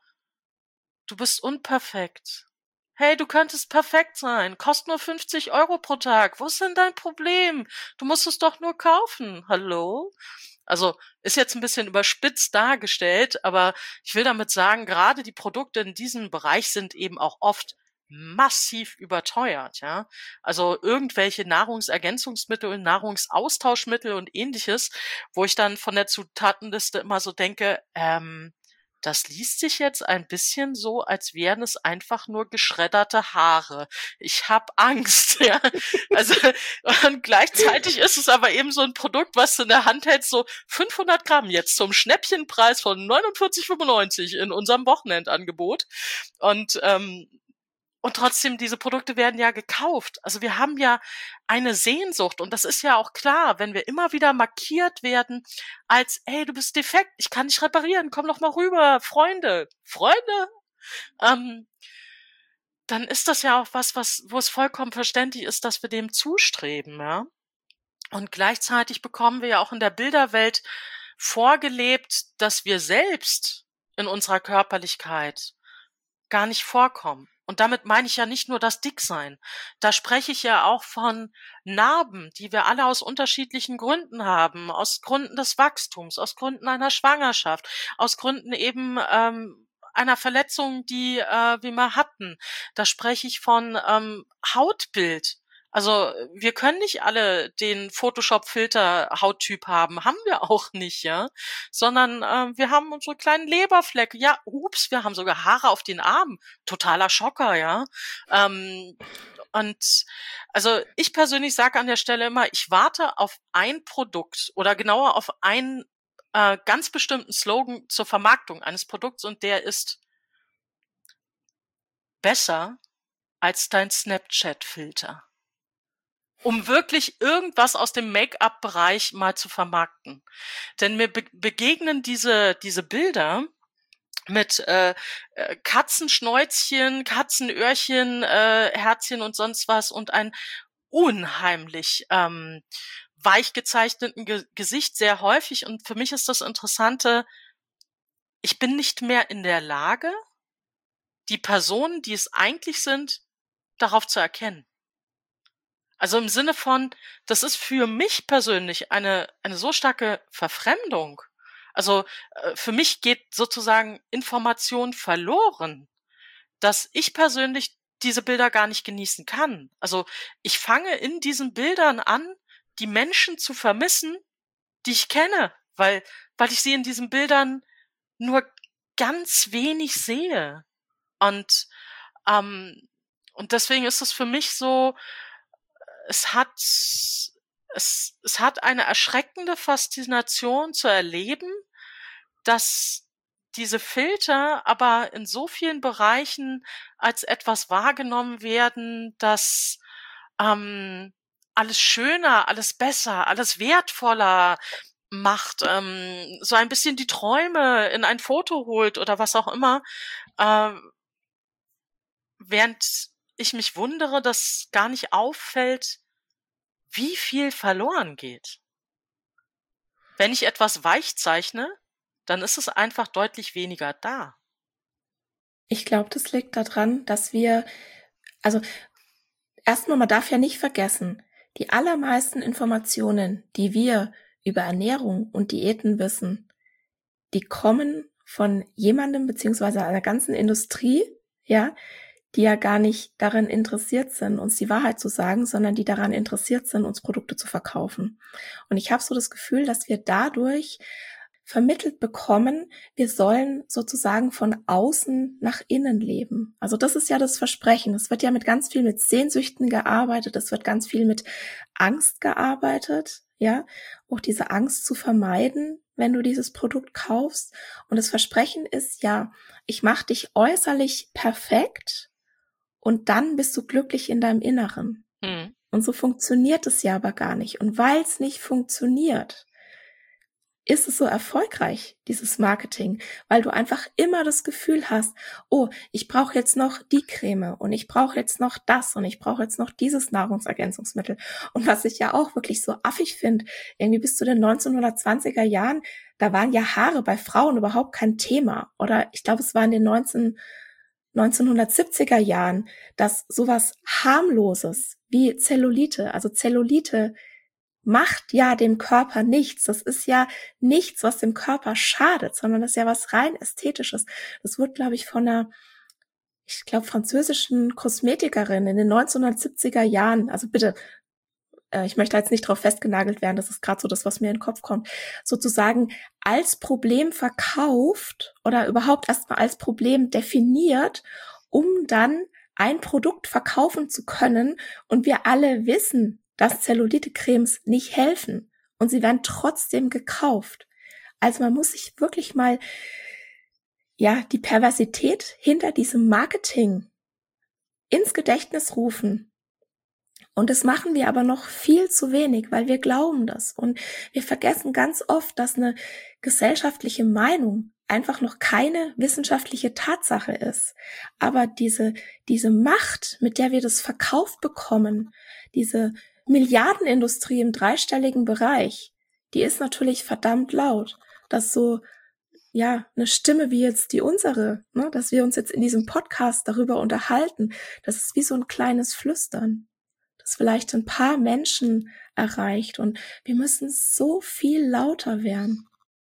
du bist unperfekt. Hey, du könntest perfekt sein. Kostet nur fünfzig Euro pro Tag. Wo ist denn dein Problem? Du musst es doch nur kaufen. Hallo? Also ist jetzt ein bisschen überspitzt dargestellt, aber ich will damit sagen, gerade die Produkte in diesem Bereich sind eben auch oft massiv überteuert, ja. Also irgendwelche Nahrungsergänzungsmittel, Nahrungsaustauschmittel und ähnliches, wo ich dann von der Zutatenliste immer so denke, ähm, das liest sich jetzt ein bisschen so, als wären es einfach nur geschredderte Haare. Ich hab Angst, ja. Also, und gleichzeitig ist es aber eben so ein Produkt, was du in der Hand hältst, so fünfhundert Gramm jetzt zum Schnäppchenpreis von neunundvierzig fünfundneunzig in unserem Wochenendangebot. Und, ähm, Und trotzdem, diese Produkte werden ja gekauft. Also wir haben ja eine Sehnsucht und das ist ja auch klar, wenn wir immer wieder markiert werden als, hey, du bist defekt, ich kann dich reparieren, komm doch mal rüber, Freunde, Freunde, ähm, dann ist das ja auch was, was, wo es vollkommen verständlich ist, dass wir dem zustreben, ja. Und gleichzeitig bekommen wir ja auch in der Bilderwelt vorgelebt, dass wir selbst in unserer Körperlichkeit gar nicht vorkommen. Und damit meine ich ja nicht nur das Dicksein. Da spreche ich ja auch von Narben, die wir alle aus unterschiedlichen Gründen haben. Aus Gründen des Wachstums, aus Gründen einer Schwangerschaft, aus Gründen eben ähm, einer Verletzung, die äh, wir mal hatten. Da spreche ich von ähm, Hautbild. Also wir können nicht alle den Photoshop-Filter-Hauttyp haben, haben wir auch nicht, ja, sondern äh, wir haben unsere kleinen Leberflecke. Ja, ups, wir haben sogar Haare auf den Armen. Totaler Schocker, ja. Ähm, und also ich persönlich sage an der Stelle immer, ich warte auf ein Produkt oder genauer auf einen äh, ganz bestimmten Slogan zur Vermarktung eines Produkts und der ist besser als dein Snapchat-Filter. Um wirklich irgendwas aus dem Make-up-Bereich mal zu vermarkten. Denn mir be- begegnen diese diese Bilder mit äh, äh, Katzenschnäuzchen, Katzenöhrchen, äh, Herzchen und sonst was und ein unheimlich ähm, weich gezeichneten Ge- Gesicht sehr häufig. Und für mich ist das Interessante, ich bin nicht mehr in der Lage, die Personen, die es eigentlich sind, darauf zu erkennen. Also im Sinne von, das ist für mich persönlich eine eine so starke Verfremdung. Also äh, für mich geht sozusagen Information verloren, dass ich persönlich diese Bilder gar nicht genießen kann. Also ich fange in diesen Bildern an, die Menschen zu vermissen, die ich kenne, weil weil ich sie in diesen Bildern nur ganz wenig sehe. Und ähm, und deswegen ist es für mich so, es hat es es hat eine erschreckende Faszination zu erleben, dass diese Filter aber in so vielen Bereichen als etwas wahrgenommen werden, das ähm, alles schöner, alles besser, alles wertvoller macht, ähm, so ein bisschen die Träume in ein Foto holt oder was auch immer, ähm, während ich mich wundere, dass gar nicht auffällt, wie viel verloren geht. Wenn ich etwas weich zeichne, dann ist es einfach deutlich weniger da. Ich glaube, das liegt daran, dass wir, also erstmal, man darf ja nicht vergessen, die allermeisten Informationen, die wir über Ernährung und Diäten wissen, die kommen von jemandem beziehungsweise einer ganzen Industrie, ja, die ja gar nicht daran interessiert sind, uns die Wahrheit zu sagen, sondern die daran interessiert sind, uns Produkte zu verkaufen. Und ich habe so das Gefühl, dass wir dadurch vermittelt bekommen, wir sollen sozusagen von außen nach innen leben. Also das ist ja das Versprechen. Es wird ja mit ganz viel mit Sehnsüchten gearbeitet, es wird ganz viel mit Angst gearbeitet, ja, auch diese Angst zu vermeiden, wenn du dieses Produkt kaufst. Und das Versprechen ist ja, ich mache dich äußerlich perfekt und dann bist du glücklich in deinem Inneren. Hm. Und so funktioniert es ja aber gar nicht. Und weil es nicht funktioniert, ist es so erfolgreich, dieses Marketing, weil du einfach immer das Gefühl hast, oh, ich brauche jetzt noch die Creme und ich brauche jetzt noch das und ich brauche jetzt noch dieses Nahrungsergänzungsmittel. Und was ich ja auch wirklich so affig finde, irgendwie bis zu den neunzehnhundertzwanziger Jahren, da waren ja Haare bei Frauen überhaupt kein Thema. Oder ich glaube, es war in den neunzehnhundertsiebziger Jahren, dass sowas harmloses wie Zellulite, also Zellulite macht ja dem Körper nichts. Das ist ja nichts, was dem Körper schadet, sondern das ist ja was rein Ästhetisches. Das wurde, glaube ich, von einer, ich glaube, französischen Kosmetikerin in den neunzehnhundertsiebziger Jahren, also bitte, äh, ich möchte jetzt nicht drauf festgenagelt werden, das ist gerade so das, was mir in den Kopf kommt, sozusagen als Problem verkauft oder überhaupt erstmal als Problem definiert, um dann ein Produkt verkaufen zu können. Und wir alle wissen, dass Zellulite-Cremes nicht helfen und sie werden trotzdem gekauft. Also man muss sich wirklich mal, ja, die Perversität hinter diesem Marketing ins Gedächtnis rufen. Und das machen wir aber noch viel zu wenig, weil wir glauben das. Und wir vergessen ganz oft, dass eine gesellschaftliche Meinung einfach noch keine wissenschaftliche Tatsache ist. Aber diese, diese Macht, mit der wir das verkauft bekommen, diese Milliardenindustrie im dreistelligen Bereich, die ist natürlich verdammt laut, dass so, ja, eine Stimme wie jetzt die unsere, ne, dass wir uns jetzt in diesem Podcast darüber unterhalten, das ist wie so ein kleines Flüstern, das vielleicht ein paar Menschen erreicht und wir müssen so viel lauter werden.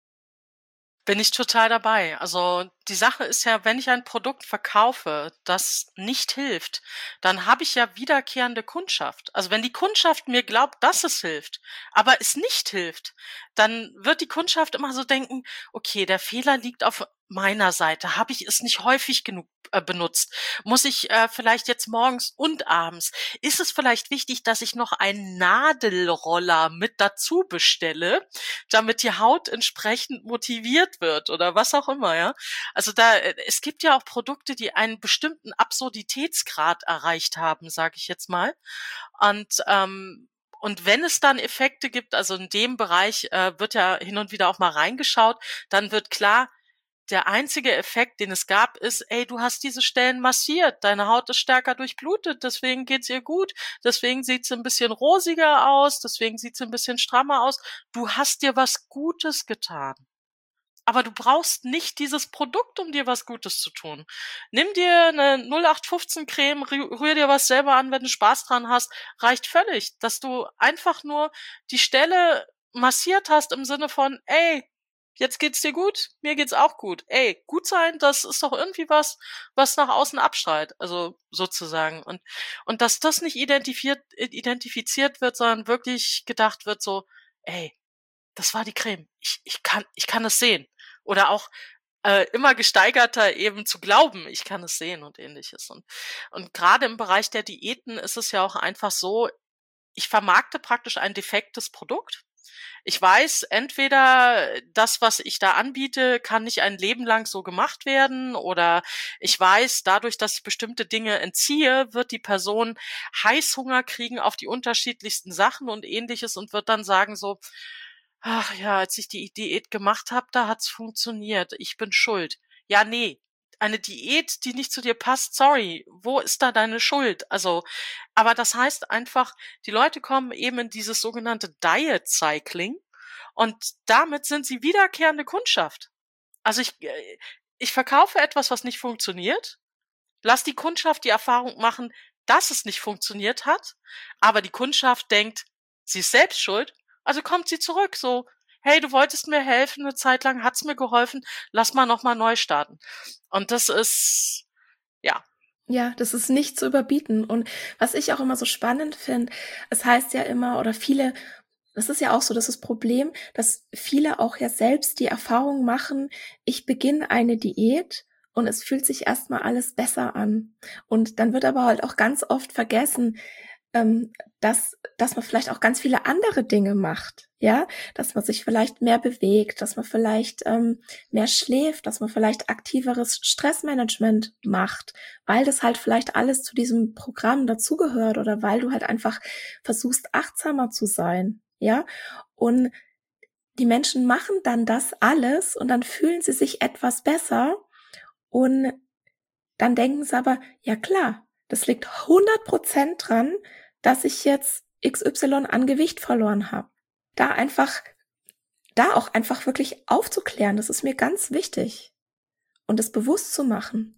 Bin ich total dabei. Also die Sache ist ja, wenn ich ein Produkt verkaufe, das nicht hilft, dann habe ich ja wiederkehrende Kundschaft. Also wenn die Kundschaft mir glaubt, dass es hilft, aber es nicht hilft, dann wird die Kundschaft immer so denken, okay, der Fehler liegt auf meiner Seite. Habe ich es nicht häufig genug äh, benutzt? Muss ich äh, vielleicht jetzt morgens und abends? Ist es vielleicht wichtig, dass ich noch einen Nadelroller mit dazu bestelle, damit die Haut entsprechend motiviert wird oder was auch immer, ja? Also da, es gibt ja auch Produkte, die einen bestimmten Absurditätsgrad erreicht haben, sage ich jetzt mal. Und ähm, und wenn es dann Effekte gibt, also in dem Bereich äh, wird ja hin und wieder auch mal reingeschaut, dann wird klar, der einzige Effekt, den es gab, ist, ey, du hast diese Stellen massiert, deine Haut ist stärker durchblutet, deswegen geht's ihr gut, deswegen sieht sie ein bisschen rosiger aus, deswegen sieht sie ein bisschen strammer aus. Du hast dir was Gutes getan. Aber du brauchst nicht dieses Produkt, um dir was Gutes zu tun. Nimm dir eine null acht fünfzehn Creme, rühr dir was selber an, wenn du Spaß dran hast, reicht völlig, dass du einfach nur die Stelle massiert hast im Sinne von, ey, jetzt geht's dir gut, mir geht's auch gut. Ey, gut sein, das ist doch irgendwie was, was nach außen abstrahlt, also sozusagen. Und und dass das nicht identifiziert identifiziert wird, sondern wirklich gedacht wird so, ey, das war die Creme. Ich ich kann ich kann es sehen. Oder auch äh, immer gesteigerter eben zu glauben, ich kann es sehen und ähnliches. Und und gerade im Bereich der Diäten ist es ja auch einfach so, ich vermarkte praktisch ein defektes Produkt. Ich weiß, entweder das, was ich da anbiete, kann nicht ein Leben lang so gemacht werden, oder ich weiß, dadurch, dass ich bestimmte Dinge entziehe, wird die Person Heißhunger kriegen auf die unterschiedlichsten Sachen und ähnliches und wird dann sagen so, ach ja, als ich die Diät gemacht habe, da hat's funktioniert. Ich bin schuld. Ja, nee. Eine Diät, die nicht zu dir passt, sorry, wo ist da deine Schuld? Also, aber das heißt einfach, die Leute kommen eben in dieses sogenannte Diet Cycling und damit sind sie wiederkehrende Kundschaft. Also ich, ich verkaufe etwas, was nicht funktioniert, lass die Kundschaft die Erfahrung machen, dass es nicht funktioniert hat, aber die Kundschaft denkt, sie ist selbst schuld. Also kommt sie zurück, so, hey, du wolltest mir helfen, eine Zeit lang hat's mir geholfen, lass mal nochmal neu starten. Und das ist, ja. Ja, das ist nicht zu überbieten. Und was ich auch immer so spannend finde, es heißt ja immer, oder viele, das ist ja auch so, das ist das Problem, dass viele auch ja selbst die Erfahrung machen, ich beginne eine Diät und es fühlt sich erstmal alles besser an. Und dann wird aber halt auch ganz oft vergessen, dass, dass man vielleicht auch ganz viele andere Dinge macht, ja, dass man sich vielleicht mehr bewegt, dass man vielleicht ähm, mehr schläft, dass man vielleicht aktiveres Stressmanagement macht, weil das halt vielleicht alles zu diesem Programm dazugehört oder weil du halt einfach versuchst, achtsamer zu sein, ja, und die Menschen machen dann das alles und dann fühlen sie sich etwas besser und dann denken sie aber, ja klar, das liegt hundert Prozent dran, dass ich jetzt X Y an Gewicht verloren habe. Da einfach, da auch einfach wirklich aufzuklären, das ist mir ganz wichtig. Und es bewusst zu machen.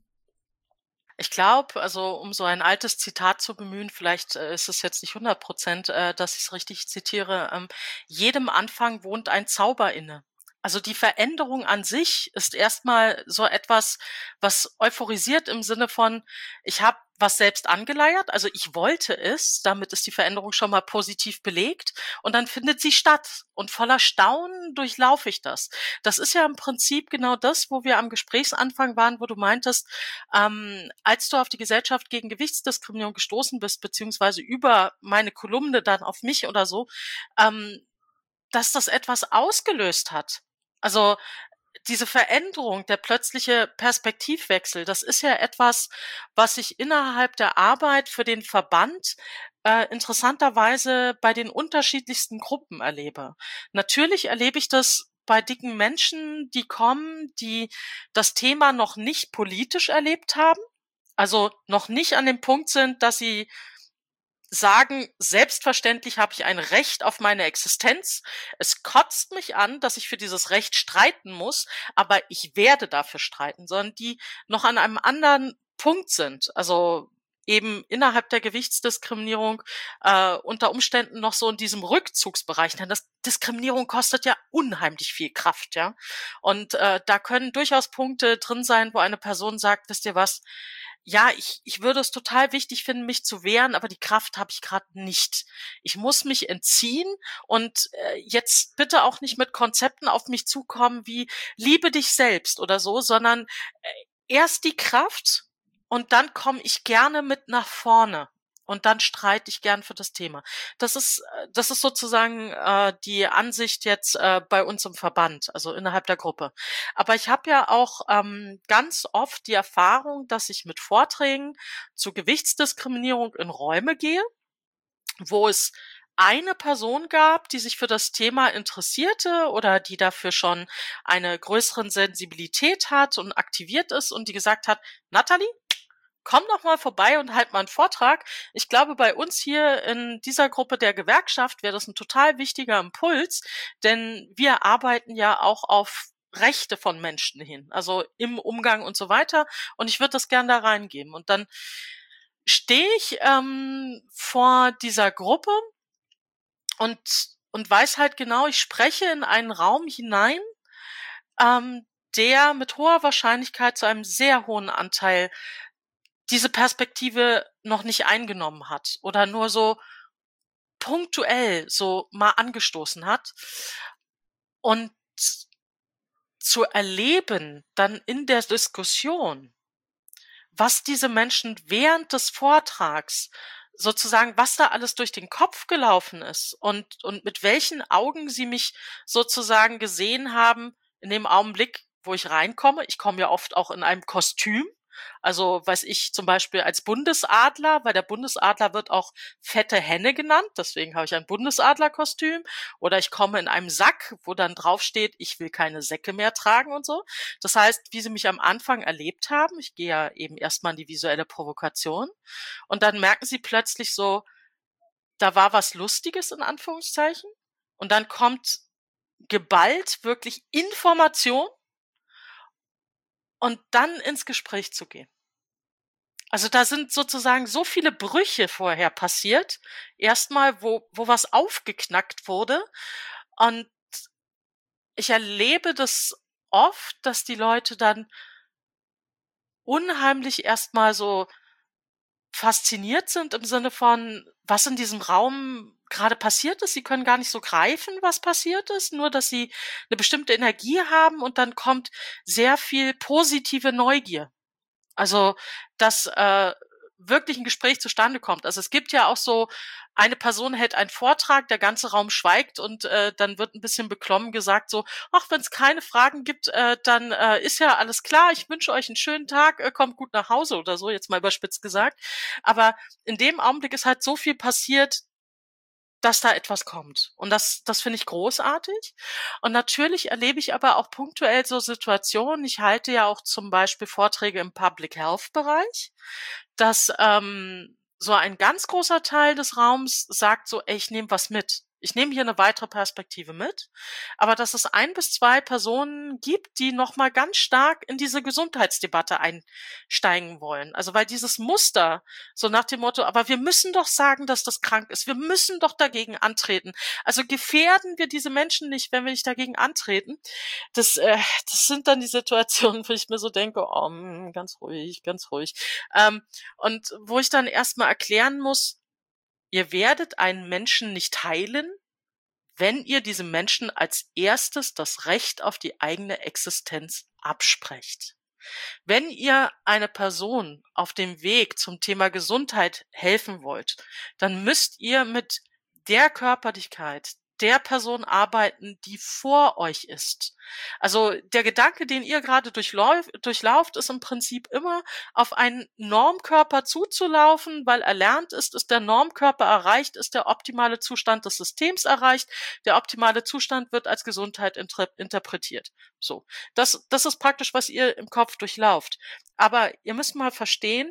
Ich glaube, also um so ein altes Zitat zu bemühen, vielleicht äh, ist es jetzt nicht hundert Prozent, äh, dass ich es richtig zitiere, ähm, jedem Anfang wohnt ein Zauber inne. Also die Veränderung an sich ist erstmal so etwas, was euphorisiert im Sinne von, ich habe was selbst angeleiert, also ich wollte es, damit ist die Veränderung schon mal positiv belegt und dann findet sie statt und voller Staunen durchlaufe ich das. Das ist ja im Prinzip genau das, wo wir am Gesprächsanfang waren, wo du meintest, ähm, als du auf die Gesellschaft gegen Gewichtsdiskriminierung gestoßen bist, beziehungsweise über meine Kolumne dann auf mich oder so, ähm, dass das etwas ausgelöst hat. Also diese Veränderung, der plötzliche Perspektivwechsel, das ist ja etwas, was ich innerhalb der Arbeit für den Verband äh, interessanterweise bei den unterschiedlichsten Gruppen erlebe. Natürlich erlebe ich das bei dicken Menschen, die kommen, die das Thema noch nicht politisch erlebt haben, also noch nicht an dem Punkt sind, dass sie sagen, selbstverständlich habe ich ein Recht auf meine Existenz. Es kotzt mich an, dass ich für dieses Recht streiten muss, aber ich werde dafür streiten, sondern die noch an einem anderen Punkt sind. Also eben innerhalb der Gewichtsdiskriminierung äh, unter Umständen noch so in diesem Rückzugsbereich. Denn das Diskriminierung kostet ja unheimlich viel Kraft, ja. Und äh, da können durchaus Punkte drin sein, wo eine Person sagt, wisst ihr was, ja, ich, ich würde es total wichtig finden, mich zu wehren, aber die Kraft habe ich gerade nicht. Ich muss mich entziehen und äh, jetzt bitte auch nicht mit Konzepten auf mich zukommen wie liebe dich selbst oder so, sondern äh, erst die Kraft und dann komme ich gerne mit nach vorne. Und dann streite ich gern für das Thema. Das ist, das ist sozusagen äh, die Ansicht jetzt äh, bei uns im Verband, also innerhalb der Gruppe. Aber ich habe ja auch ähm, ganz oft die Erfahrung, dass ich mit Vorträgen zu Gewichtsdiskriminierung in Räume gehe, wo es eine Person gab, die sich für das Thema interessierte oder die dafür schon eine größere Sensibilität hat und aktiviert ist und die gesagt hat, Nathalie, komm doch mal vorbei und halt mal einen Vortrag. Ich glaube, bei uns hier in dieser Gruppe der Gewerkschaft wäre das ein total wichtiger Impuls, denn wir arbeiten ja auch auf Rechte von Menschen hin, also im Umgang und so weiter. Und ich würde das gern da reingeben. Und dann stehe ich ähm, vor dieser Gruppe und und weiß halt genau, ich spreche in einen Raum hinein, ähm, der mit hoher Wahrscheinlichkeit zu einem sehr hohen Anteil diese Perspektive noch nicht eingenommen hat oder nur so punktuell so mal angestoßen hat. Und zu erleben dann in der Diskussion, was diese Menschen während des Vortrags sozusagen, was da alles durch den Kopf gelaufen ist und, und mit welchen Augen sie mich sozusagen gesehen haben in dem Augenblick, wo ich reinkomme. Ich komme ja oft auch in einem Kostüm. Also weiß ich zum Beispiel als Bundesadler, weil der Bundesadler wird auch fette Henne genannt, deswegen habe ich ein Bundesadlerkostüm. Oder ich komme in einem Sack, wo dann draufsteht, ich will keine Säcke mehr tragen und so. Das heißt, wie sie mich am Anfang erlebt haben, ich gehe ja eben erstmal in die visuelle Provokation und dann merken sie plötzlich so, da war was Lustiges in Anführungszeichen und dann kommt geballt wirklich Information und dann ins Gespräch zu gehen. Also da sind sozusagen so viele Brüche vorher passiert, erstmal, wo, wo was aufgeknackt wurde. Und ich erlebe das oft, dass die Leute dann unheimlich erstmal so fasziniert sind im Sinne von, was in diesem Raum gerade passiert ist. Sie können gar nicht so greifen, was passiert ist, nur dass sie eine bestimmte Energie haben und dann kommt sehr viel positive Neugier. Also, dass äh, wirklich ein Gespräch zustande kommt. Also es gibt ja auch so, eine Person hält einen Vortrag, der ganze Raum schweigt und äh, dann wird ein bisschen beklommen gesagt so, ach, wenn es keine Fragen gibt, äh, dann äh, ist ja alles klar, ich wünsche euch einen schönen Tag, äh, kommt gut nach Hause oder so, jetzt mal überspitzt gesagt. Aber in dem Augenblick ist halt so viel passiert, dass da etwas kommt. Und das, das finde ich großartig. Und natürlich erlebe ich aber auch punktuell so Situationen. Ich halte ja auch zum Beispiel Vorträge im Public Health Bereich, dass ähm, so ein ganz großer Teil des Raums sagt so, ey, ich nehme was mit. Ich nehme hier eine weitere Perspektive mit, aber dass es ein bis zwei Personen gibt, die nochmal ganz stark in diese Gesundheitsdebatte einsteigen wollen. Also weil dieses Muster, so nach dem Motto, aber wir müssen doch sagen, dass das krank ist, wir müssen doch dagegen antreten. Also gefährden wir diese Menschen nicht, wenn wir nicht dagegen antreten. Das, äh, das sind dann die Situationen, wo ich mir so denke, oh, mh, ganz ruhig, ganz ruhig. Ähm, und wo ich dann erstmal erklären muss, ihr werdet einen Menschen nicht heilen, wenn ihr diesem Menschen als erstes das Recht auf die eigene Existenz absprecht. Wenn ihr eine Person auf dem Weg zum Thema Gesundheit helfen wollt, dann müsst ihr mit der Körperlichkeit der Person arbeiten, die vor euch ist. Also der Gedanke, den ihr gerade durchlauf, durchlauft, ist im Prinzip immer, auf einen Normkörper zuzulaufen, weil erlernt ist, ist der Normkörper erreicht, ist der optimale Zustand des Systems erreicht, der optimale Zustand wird als Gesundheit inter interpretiert. So, das, das ist praktisch, was ihr im Kopf durchlauft. Aber ihr müsst mal verstehen,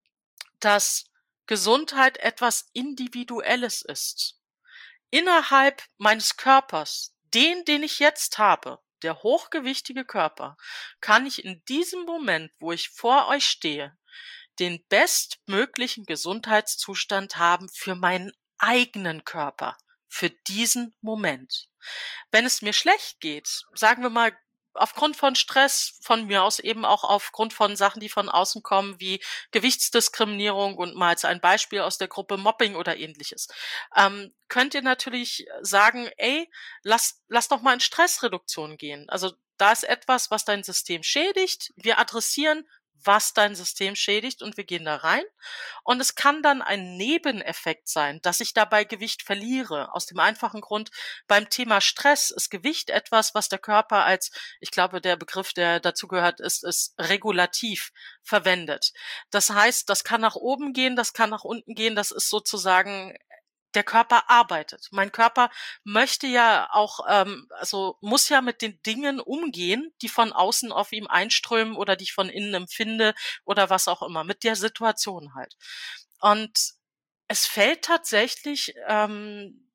dass Gesundheit etwas Individuelles ist. Innerhalb meines Körpers, den, den ich jetzt habe, der hochgewichtige Körper, kann ich in diesem Moment, wo ich vor euch stehe, den bestmöglichen Gesundheitszustand haben für meinen eigenen Körper, für diesen Moment. Wenn es mir schlecht geht, sagen wir mal, aufgrund von Stress, von mir aus eben auch aufgrund von Sachen, die von außen kommen, wie Gewichtsdiskriminierung und mal als ein Beispiel aus der Gruppe Mobbing oder ähnliches, ähm, könnt ihr natürlich sagen, ey, lass, lass doch mal in Stressreduktion gehen. Also da ist etwas, was dein System schädigt. Wir adressieren, was dein System schädigt und wir gehen da rein. Und es kann dann ein Nebeneffekt sein, dass ich dabei Gewicht verliere. Aus dem einfachen Grund, beim Thema Stress ist Gewicht etwas, was der Körper als, ich glaube, der Begriff, der dazu gehört, ist, ist regulativ verwendet. Das heißt, das kann nach oben gehen, das kann nach unten gehen, das ist sozusagen, der Körper arbeitet. Mein Körper möchte ja auch, ähm, also muss ja mit den Dingen umgehen, die von außen auf ihm einströmen oder die ich von innen empfinde oder was auch immer, mit der Situation halt. Und es fällt tatsächlich ähm,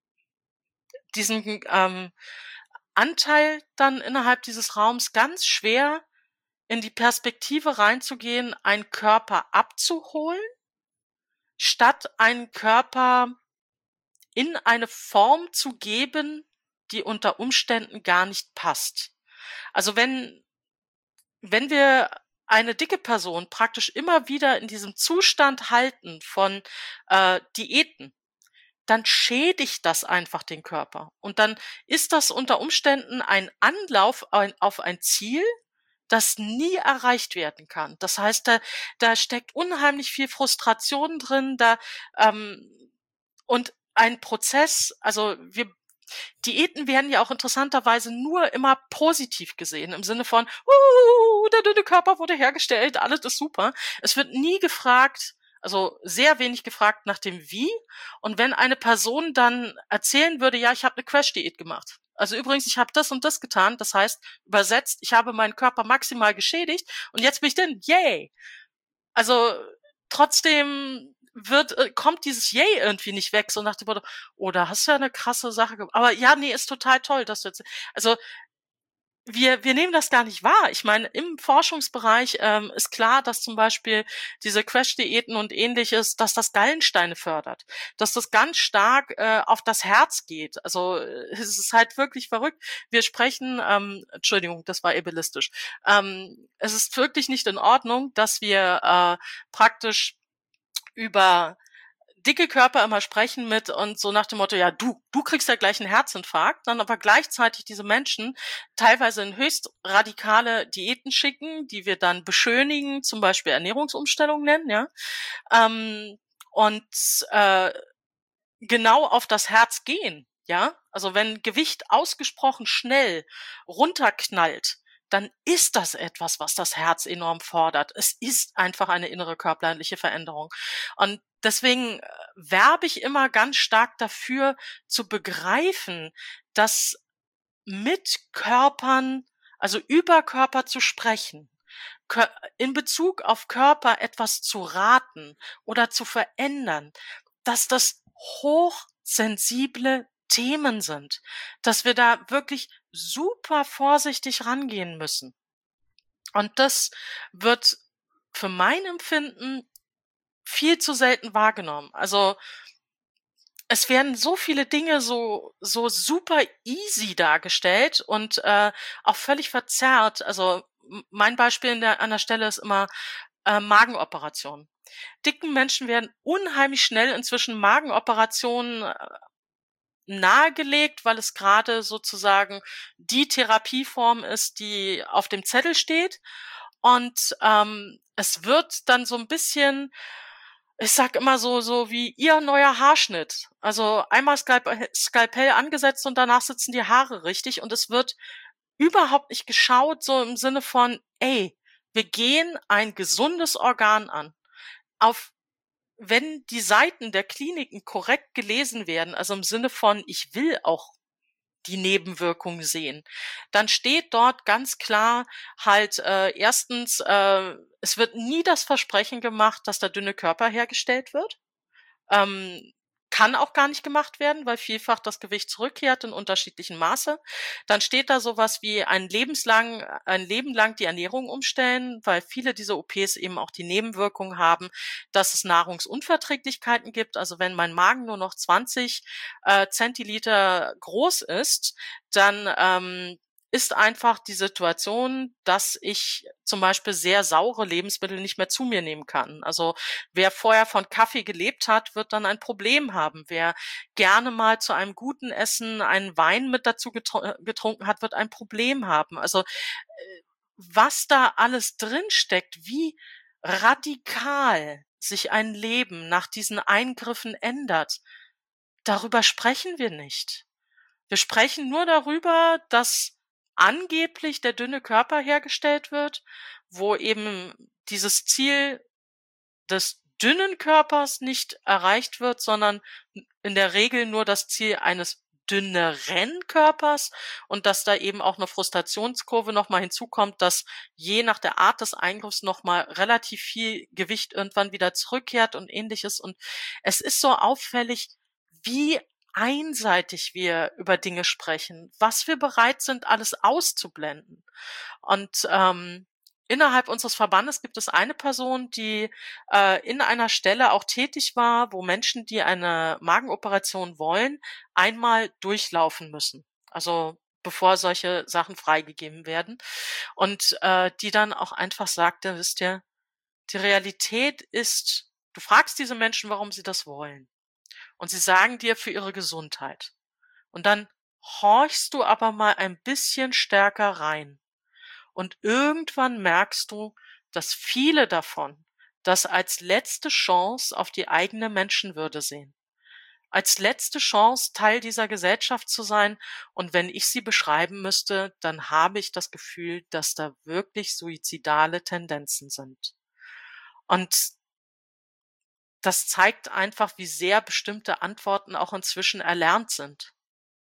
diesen ähm, Anteil dann innerhalb dieses Raums ganz schwer, in die Perspektive reinzugehen, einen Körper abzuholen, statt einen Körper in eine Form zu geben, die unter Umständen gar nicht passt. Also wenn, wenn wir eine dicke Person praktisch immer wieder in diesem Zustand halten von äh, Diäten, dann schädigt das einfach den Körper. Und dann ist das unter Umständen ein Anlauf ein, auf ein Ziel, das nie erreicht werden kann. Das heißt, da, da steckt unheimlich viel Frustration drin, da ähm, und ein Prozess, also wir Diäten werden ja auch interessanterweise nur immer positiv gesehen, im Sinne von, uh, der dünne Körper wurde hergestellt, alles ist super. Es wird nie gefragt, also sehr wenig gefragt nach dem Wie. Und wenn eine Person dann erzählen würde, ja, ich habe eine Crash-Diät gemacht. Also übrigens, ich habe das und das getan, das heißt, übersetzt, ich habe meinen Körper maximal geschädigt und jetzt bin ich drin, yay! Also trotzdem wird, äh, kommt dieses Yay irgendwie nicht weg, so nach dem Motto, oh, da hast du ja eine krasse Sache gemacht. Aber ja, nee, ist total toll, dass du jetzt, also wir, wir nehmen das gar nicht wahr. Ich meine, im Forschungsbereich ähm, ist klar, dass zum Beispiel diese Crash-Diäten und ähnliches, dass das Gallensteine fördert, dass das ganz stark äh, auf das Herz geht. Also es ist halt wirklich verrückt. Wir sprechen, ähm, Entschuldigung, das war ableistisch. Ähm, es ist wirklich nicht in Ordnung, dass wir äh, praktisch über dicke Körper immer sprechen mit und so nach dem Motto, ja, du, du kriegst ja gleich einen Herzinfarkt, dann aber gleichzeitig diese Menschen teilweise in höchst radikale Diäten schicken, die wir dann beschönigen, zum Beispiel Ernährungsumstellung nennen, ja, ähm, und äh, genau auf das Herz gehen, ja, also wenn Gewicht ausgesprochen schnell runterknallt, dann ist das etwas, was das Herz enorm fordert. Es ist einfach eine innere körperliche Veränderung. Und deswegen, werbe ich immer ganz stark dafür, zu begreifen, dass mit Körpern, also über Körper zu sprechen, in Bezug auf Körper etwas zu raten oder zu verändern, dass das hochsensible Themen sind, dass wir da wirklich super vorsichtig rangehen müssen. Und das wird für mein Empfinden viel zu selten wahrgenommen. Also es werden so viele Dinge so so super easy dargestellt und äh, auch völlig verzerrt. Also m- mein Beispiel in der, an der Stelle ist immer äh, Magenoperation. Dicken Menschen werden unheimlich schnell inzwischen Magenoperationen äh, nahegelegt, weil es gerade sozusagen die Therapieform ist, die auf dem Zettel steht. Und ähm, es wird dann so ein bisschen, ich sag immer so, so wie ihr neuer Haarschnitt. Also einmal Skalp- Skalpell angesetzt und danach sitzen die Haare richtig und es wird überhaupt nicht geschaut, so im Sinne von, ey, wir gehen ein gesundes Organ an. Auf Wenn die Seiten der Kliniken korrekt gelesen werden, also im Sinne von, ich will auch die Nebenwirkungen sehen, dann steht dort ganz klar halt äh, erstens, äh, es wird nie das Versprechen gemacht, dass der dünne Körper hergestellt wird. Ähm, kann auch gar nicht gemacht werden, weil vielfach das Gewicht zurückkehrt in unterschiedlichem Maße. Dann steht da sowas wie ein lebenslang, ein Leben lang die Ernährung umstellen, weil viele dieser O Ps eben auch die Nebenwirkung haben, dass es Nahrungsunverträglichkeiten gibt. Also wenn mein Magen nur noch zwanzig äh, Zentiliter groß ist, dann ähm, ist einfach die Situation, dass ich zum Beispiel sehr saure Lebensmittel nicht mehr zu mir nehmen kann. Also wer vorher von Kaffee gelebt hat, wird dann ein Problem haben. Wer gerne mal zu einem guten Essen einen Wein mit dazu getr- getrunken hat, wird ein Problem haben. Also äh, was da alles drinsteckt, wie radikal sich ein Leben nach diesen Eingriffen ändert, darüber sprechen wir nicht. Wir sprechen nur darüber, dass angeblich der dünne Körper hergestellt wird, wo eben dieses Ziel des dünnen Körpers nicht erreicht wird, sondern in der Regel nur das Ziel eines dünneren Körpers und dass da eben auch eine Frustrationskurve nochmal hinzukommt, dass je nach der Art des Eingriffs nochmal relativ viel Gewicht irgendwann wieder zurückkehrt und ähnliches. Und es ist so auffällig, wie einseitig wir über Dinge sprechen, was wir bereit sind, alles auszublenden. Und ähm, innerhalb unseres Verbandes gibt es eine Person, die äh, in einer Stelle auch tätig war, wo Menschen, die eine Magenoperation wollen, einmal durchlaufen müssen. Also bevor solche Sachen freigegeben werden. Und äh, die dann auch einfach sagte, wisst ihr, die Realität ist, du fragst diese Menschen, warum sie das wollen. Und sie sagen dir für ihre Gesundheit. Und dann horchst du aber mal ein bisschen stärker rein. Und irgendwann merkst du, dass viele davon das als letzte Chance auf die eigene Menschenwürde sehen. Als letzte Chance, Teil dieser Gesellschaft zu sein. Und wenn ich sie beschreiben müsste, dann habe ich das Gefühl, dass da wirklich suizidale Tendenzen sind. Und das zeigt einfach, wie sehr bestimmte Antworten auch inzwischen erlernt sind.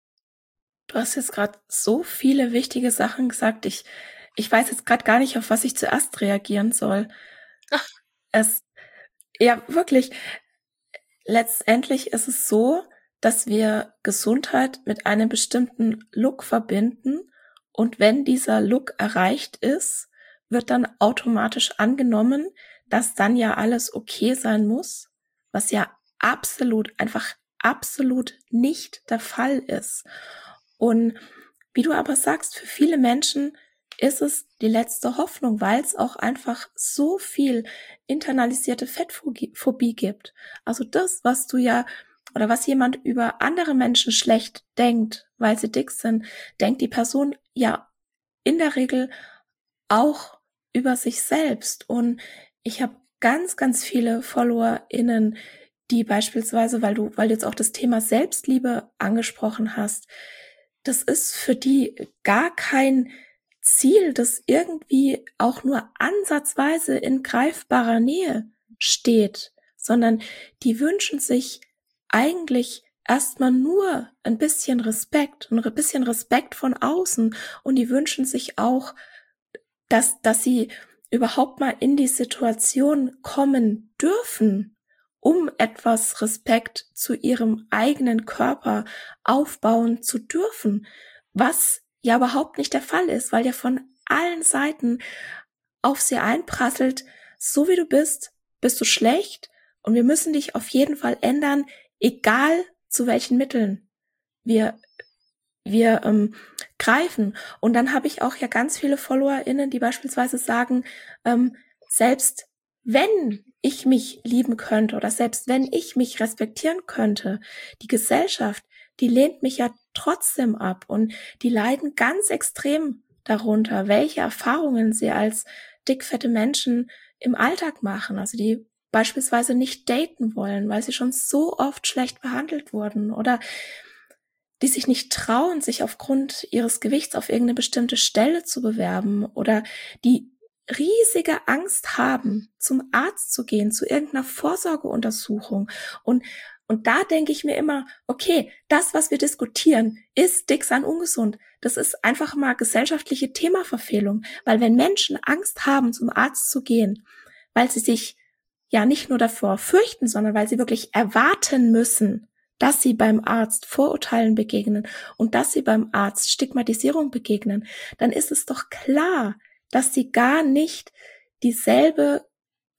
Du hast jetzt gerade so viele wichtige Sachen gesagt. Ich, ich weiß jetzt gerade gar nicht, auf was ich zuerst reagieren soll. Es, ja, wirklich. Letztendlich ist es so, dass wir Gesundheit mit einem bestimmten Look verbinden. Und wenn dieser Look erreicht ist, wird dann automatisch angenommen, dass dann ja alles okay sein muss, was ja absolut, einfach absolut nicht der Fall ist. Und wie du aber sagst, für viele Menschen ist es die letzte Hoffnung, weil es auch einfach so viel internalisierte Fettphobie gibt. Also das, was du ja, oder was jemand über andere Menschen schlecht denkt, weil sie dick sind, denkt die Person ja in der Regel auch über sich selbst. Und ich habe ganz, ganz viele FollowerInnen, die beispielsweise, weil du, weil du jetzt auch das Thema Selbstliebe angesprochen hast, das ist für die gar kein Ziel, das irgendwie auch nur ansatzweise in greifbarer Nähe steht, sondern die wünschen sich eigentlich erstmal nur ein bisschen Respekt, ein bisschen Respekt von außen, und die wünschen sich auch, dass, dass sie überhaupt mal in die Situation kommen dürfen, um etwas Respekt zu ihrem eigenen Körper aufbauen zu dürfen, was ja überhaupt nicht der Fall ist, weil ja von allen Seiten auf sie einprasselt: so wie du bist, bist du schlecht und wir müssen dich auf jeden Fall ändern, egal zu welchen Mitteln wir wir ähm, greifen. Und dann habe ich auch ja ganz viele FollowerInnen, die beispielsweise sagen, ähm, selbst wenn ich mich lieben könnte oder selbst wenn ich mich respektieren könnte, die Gesellschaft, die lehnt mich ja trotzdem ab, und die leiden ganz extrem darunter, welche Erfahrungen sie als dickfette Menschen im Alltag machen. Also die beispielsweise nicht daten wollen, weil sie schon so oft schlecht behandelt wurden, oder die sich nicht trauen, sich aufgrund ihres Gewichts auf irgendeine bestimmte Stelle zu bewerben, oder die riesige Angst haben, zum Arzt zu gehen, zu irgendeiner Vorsorgeuntersuchung. Und, und da denke ich mir immer, okay, das, was wir diskutieren, ist dick sein ungesund. Das ist einfach mal gesellschaftliche Themaverfehlung, weil wenn Menschen Angst haben, zum Arzt zu gehen, weil sie sich ja nicht nur davor fürchten, sondern weil sie wirklich erwarten müssen, dass sie beim Arzt Vorurteilen begegnen und dass sie beim Arzt Stigmatisierung begegnen, dann ist es doch klar, dass sie gar nicht dieselbe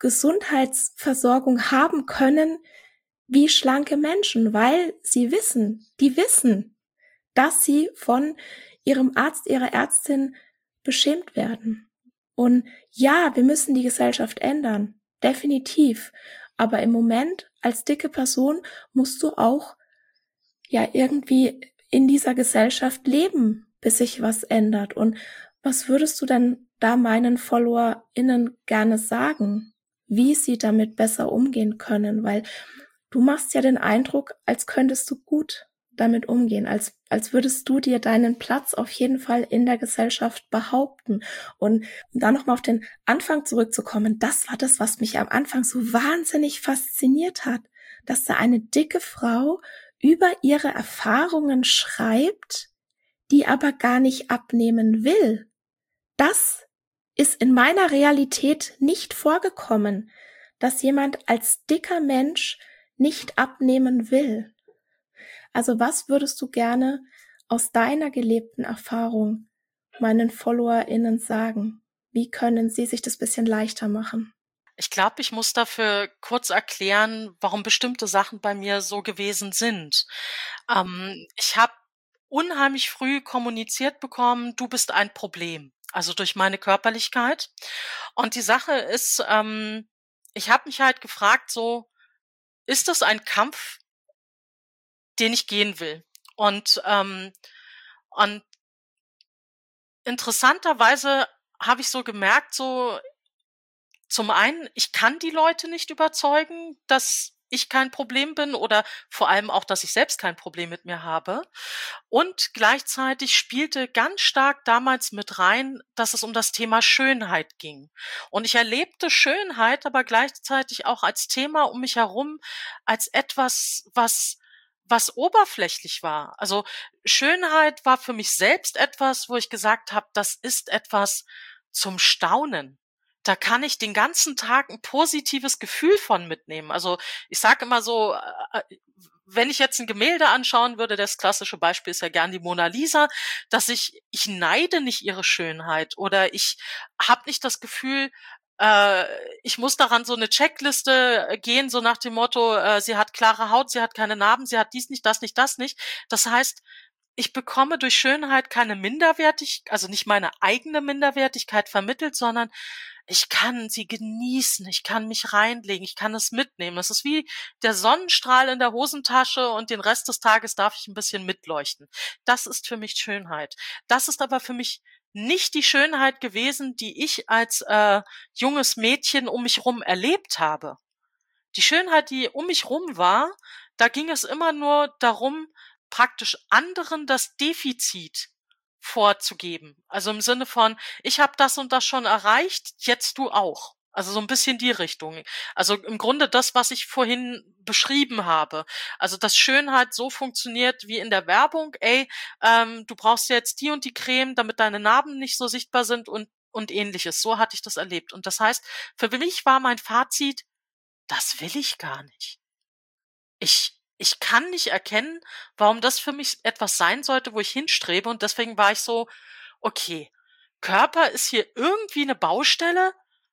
Gesundheitsversorgung haben können wie schlanke Menschen, weil sie wissen, die wissen, dass sie von ihrem Arzt, ihrer Ärztin beschämt werden. Und ja, wir müssen die Gesellschaft ändern, definitiv. Aber im Moment als dicke Person musst du auch ja irgendwie in dieser Gesellschaft leben, bis sich was ändert. Und was würdest du denn da meinen FollowerInnen gerne sagen, wie sie damit besser umgehen können? Weil du machst ja den Eindruck, als könntest du gut damit umgehen, als, als würdest du dir deinen Platz auf jeden Fall in der Gesellschaft behaupten. Und um da nochmal auf den Anfang zurückzukommen, das war das, was mich am Anfang so wahnsinnig fasziniert hat, dass da eine dicke Frau über ihre Erfahrungen schreibt, die aber gar nicht abnehmen will. Das ist in meiner Realität nicht vorgekommen, dass jemand als dicker Mensch nicht abnehmen will. Also was würdest du gerne aus deiner gelebten Erfahrung meinen FollowerInnen sagen? Wie können sie sich das bisschen leichter machen? Ich glaube, ich muss dafür kurz erklären, warum bestimmte Sachen bei mir so gewesen sind. Ähm, ich habe unheimlich früh kommuniziert bekommen, du bist ein Problem, also durch meine Körperlichkeit. Und die Sache ist, ähm, ich habe mich halt gefragt, so, ist das ein Kampf, den ich gehen will? Und, ähm, und interessanterweise habe ich so gemerkt, so, zum einen, ich kann die Leute nicht überzeugen, dass ich kein Problem bin, oder vor allem auch, dass ich selbst kein Problem mit mir habe. Und gleichzeitig spielte ganz stark damals mit rein, dass es um das Thema Schönheit ging. Und ich erlebte Schönheit aber gleichzeitig auch als Thema um mich herum, als etwas, was was oberflächlich war. Also Schönheit war für mich selbst etwas, wo ich gesagt habe, das ist etwas zum Staunen. Da kann ich den ganzen Tag ein positives Gefühl von mitnehmen. Also ich sage immer so, äh, wenn ich jetzt ein Gemälde anschauen würde, das klassische Beispiel ist ja gern die Mona Lisa, dass ich, ich neide nicht ihre Schönheit, oder ich habe nicht das Gefühl, äh, ich muss daran so eine Checkliste gehen, so nach dem Motto, äh, sie hat klare Haut, sie hat keine Narben, sie hat dies nicht, das nicht, das nicht. Das heißt, ich bekomme durch Schönheit keine Minderwertigkeit, also nicht meine eigene Minderwertigkeit vermittelt, sondern ich kann sie genießen, ich kann mich reinlegen, ich kann es mitnehmen. Das ist wie der Sonnenstrahl in der Hosentasche, und den Rest des Tages darf ich ein bisschen mitleuchten. Das ist für mich Schönheit. Das ist aber für mich nicht die Schönheit gewesen, die ich als äh, junges Mädchen um mich rum erlebt habe. Die Schönheit, die um mich rum war, da ging es immer nur darum, praktisch anderen das Defizit vorzugeben. Also im Sinne von, ich habe das und das schon erreicht, jetzt du auch. Also so ein bisschen die Richtung. Also im Grunde das, was ich vorhin beschrieben habe. Also dass Schönheit so funktioniert wie in der Werbung. Ey, ähm, du brauchst jetzt die und die Creme, damit deine Narben nicht so sichtbar sind und und ähnliches. So hatte ich das erlebt. Und das heißt, für mich war mein Fazit, das will ich gar nicht. Ich ich kann nicht erkennen, warum das für mich etwas sein sollte, wo ich hinstrebe. Und deswegen war ich so, okay, Körper ist hier irgendwie eine Baustelle,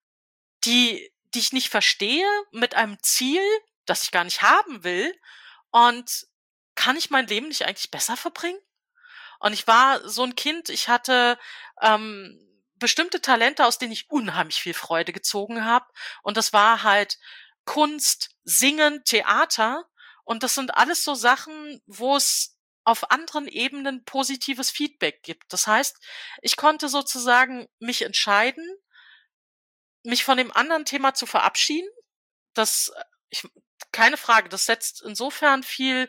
die die ich nicht verstehe, mit einem Ziel, das ich gar nicht haben will. Und kann ich mein Leben nicht eigentlich besser verbringen? Und ich war so ein Kind, ich hatte ähm, bestimmte Talente, aus denen ich unheimlich viel Freude gezogen habe. Und das war halt Kunst, Singen, Theater. Und das sind alles so Sachen, wo es auf anderen Ebenen positives Feedback gibt. Das heißt, ich konnte sozusagen mich entscheiden, mich von dem anderen Thema zu verabschieden. Das, ich, keine Frage, das setzt insofern viel,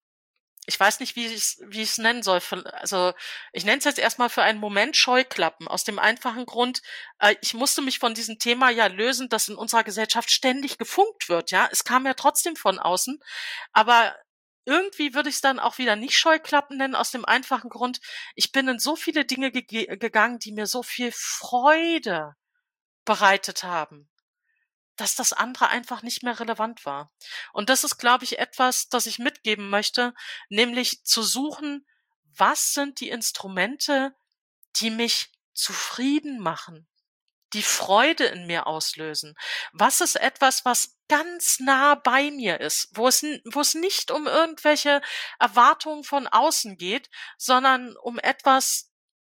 ich weiß nicht, wie ich es wie ich es nennen soll. Also ich nenne es jetzt erstmal für einen Moment Scheuklappen, aus dem einfachen Grund, äh, ich musste mich von diesem Thema ja lösen, das in unserer Gesellschaft ständig gefunkt wird. Ja, es kam ja trotzdem von außen, aber irgendwie würde ich es dann auch wieder nicht Scheuklappen nennen, aus dem einfachen Grund, ich bin in so viele Dinge ge gegangen, die mir so viel Freude bereitet haben, dass das andere einfach nicht mehr relevant war. Und das ist, glaube ich, etwas, das ich mitgeben möchte, nämlich zu suchen, was sind die Instrumente, die mich zufrieden machen, die Freude in mir auslösen? Was ist etwas, was ganz nah bei mir ist, wo es, wo es nicht um irgendwelche Erwartungen von außen geht, sondern um etwas,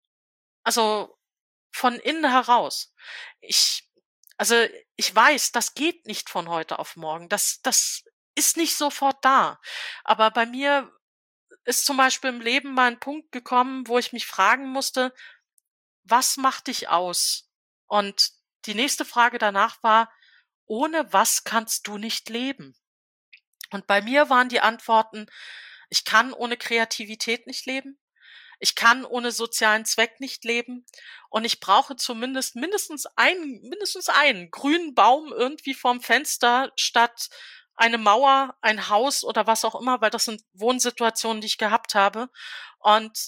also von innen heraus. Ich, also ich weiß, das geht nicht von heute auf morgen. Das, das ist nicht sofort da. Aber bei mir ist zum Beispiel im Leben mal ein Punkt gekommen, wo ich mich fragen musste, was macht dich aus? Und die nächste Frage danach war, ohne was kannst du nicht leben? Und bei mir waren die Antworten, ich kann ohne Kreativität nicht leben. Ich kann ohne sozialen Zweck nicht leben und ich brauche zumindest mindestens einen, mindestens einen grünen Baum irgendwie vorm Fenster statt eine Mauer, ein Haus oder was auch immer, weil das sind Wohnsituationen, die ich gehabt habe. Und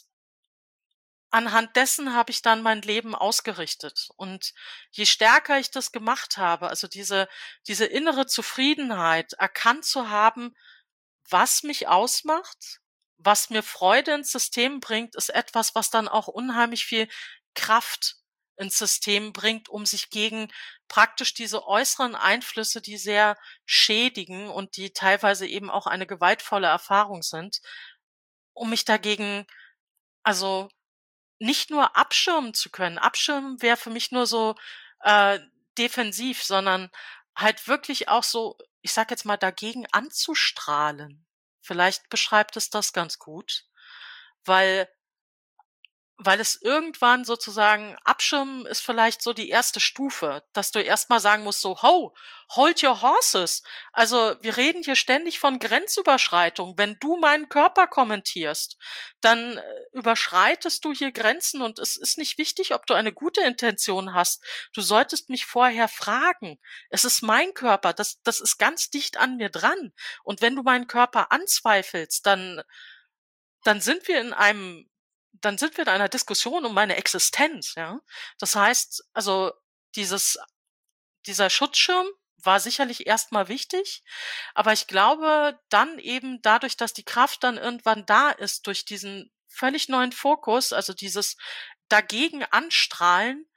anhand dessen habe ich dann mein Leben ausgerichtet. Und je stärker ich das gemacht habe, also diese, diese innere Zufriedenheit erkannt zu haben, was mich ausmacht, was mir Freude ins System bringt, ist etwas, was dann auch unheimlich viel Kraft ins System bringt, um sich gegen praktisch diese äußeren Einflüsse, die sehr schädigen und die teilweise eben auch eine gewaltvolle Erfahrung sind, um mich dagegen, also nicht nur abschirmen zu können. Abschirmen wäre für mich nur so äh, defensiv, sondern halt wirklich auch so, ich sag jetzt mal, dagegen anzustrahlen. Vielleicht beschreibt es das ganz gut, weil weil es irgendwann sozusagen abschirmen ist vielleicht so die erste Stufe, dass du erstmal sagen musst so, ho, hold your horses. Also wir reden hier ständig von Grenzüberschreitung. Wenn du meinen Körper kommentierst, dann äh, überschreitest du hier Grenzen und es ist nicht wichtig, ob du eine gute Intention hast. Du solltest mich vorher fragen. Es ist mein Körper, das, das ist ganz dicht an mir dran. Und wenn du meinen Körper anzweifelst, dann, dann sind wir in einem dann sind wir in einer Diskussion um meine Existenz, ja. Das heißt, also dieses, dieser Schutzschirm war sicherlich erstmal wichtig, aber ich glaube dann eben dadurch, dass die Kraft dann irgendwann da ist, durch diesen völlig neuen Fokus, also dieses dagegen anstrahlen,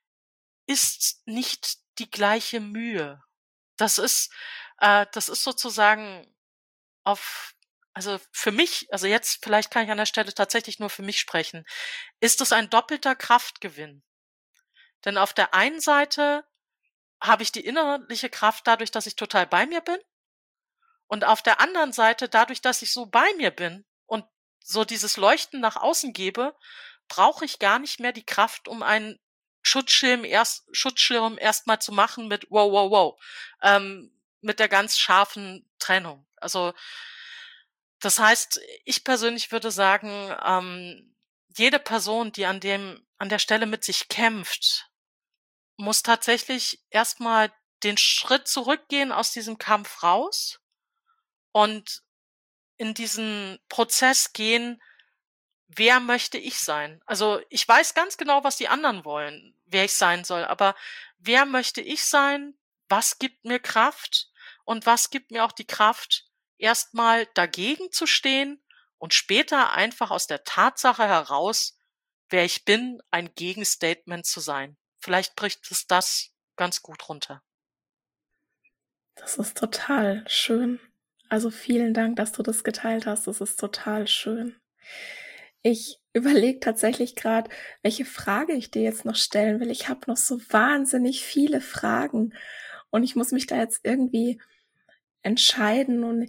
ist nicht die gleiche Mühe. Das ist, äh, das ist sozusagen auf, also für mich, also jetzt vielleicht kann ich an der Stelle tatsächlich nur für mich sprechen, ist es ein doppelter Kraftgewinn. Denn auf der einen Seite habe ich die innerliche Kraft dadurch, dass ich total bei mir bin. Und auf der anderen Seite, dadurch, dass ich so bei mir bin und so dieses Leuchten nach außen gebe, brauche ich gar nicht mehr die Kraft, um einen Schutzschirm erst, Schutzschirm erstmal zu machen mit wow, wow, wow, ähm, mit der ganz scharfen Trennung. Also, das heißt, ich persönlich würde sagen, ähm, jede Person, die an dem, an der Stelle mit sich kämpft, muss tatsächlich erstmal den Schritt zurückgehen aus diesem Kampf raus und in diesen Prozess gehen, wer möchte ich sein? Also, ich weiß ganz genau, was die anderen wollen, wer ich sein soll, aber wer möchte ich sein? Was gibt mir Kraft? Und was gibt mir auch die Kraft, erstmal dagegen zu stehen und später einfach aus der Tatsache heraus, wer ich bin, ein Gegenstatement zu sein. Vielleicht bricht es das ganz gut runter. Das ist total schön. Also vielen Dank, dass du das geteilt hast. Das ist total schön. Ich überlege tatsächlich gerade, welche Frage ich dir jetzt noch stellen will. Ich habe noch so wahnsinnig viele Fragen und ich muss mich da jetzt irgendwie entscheiden und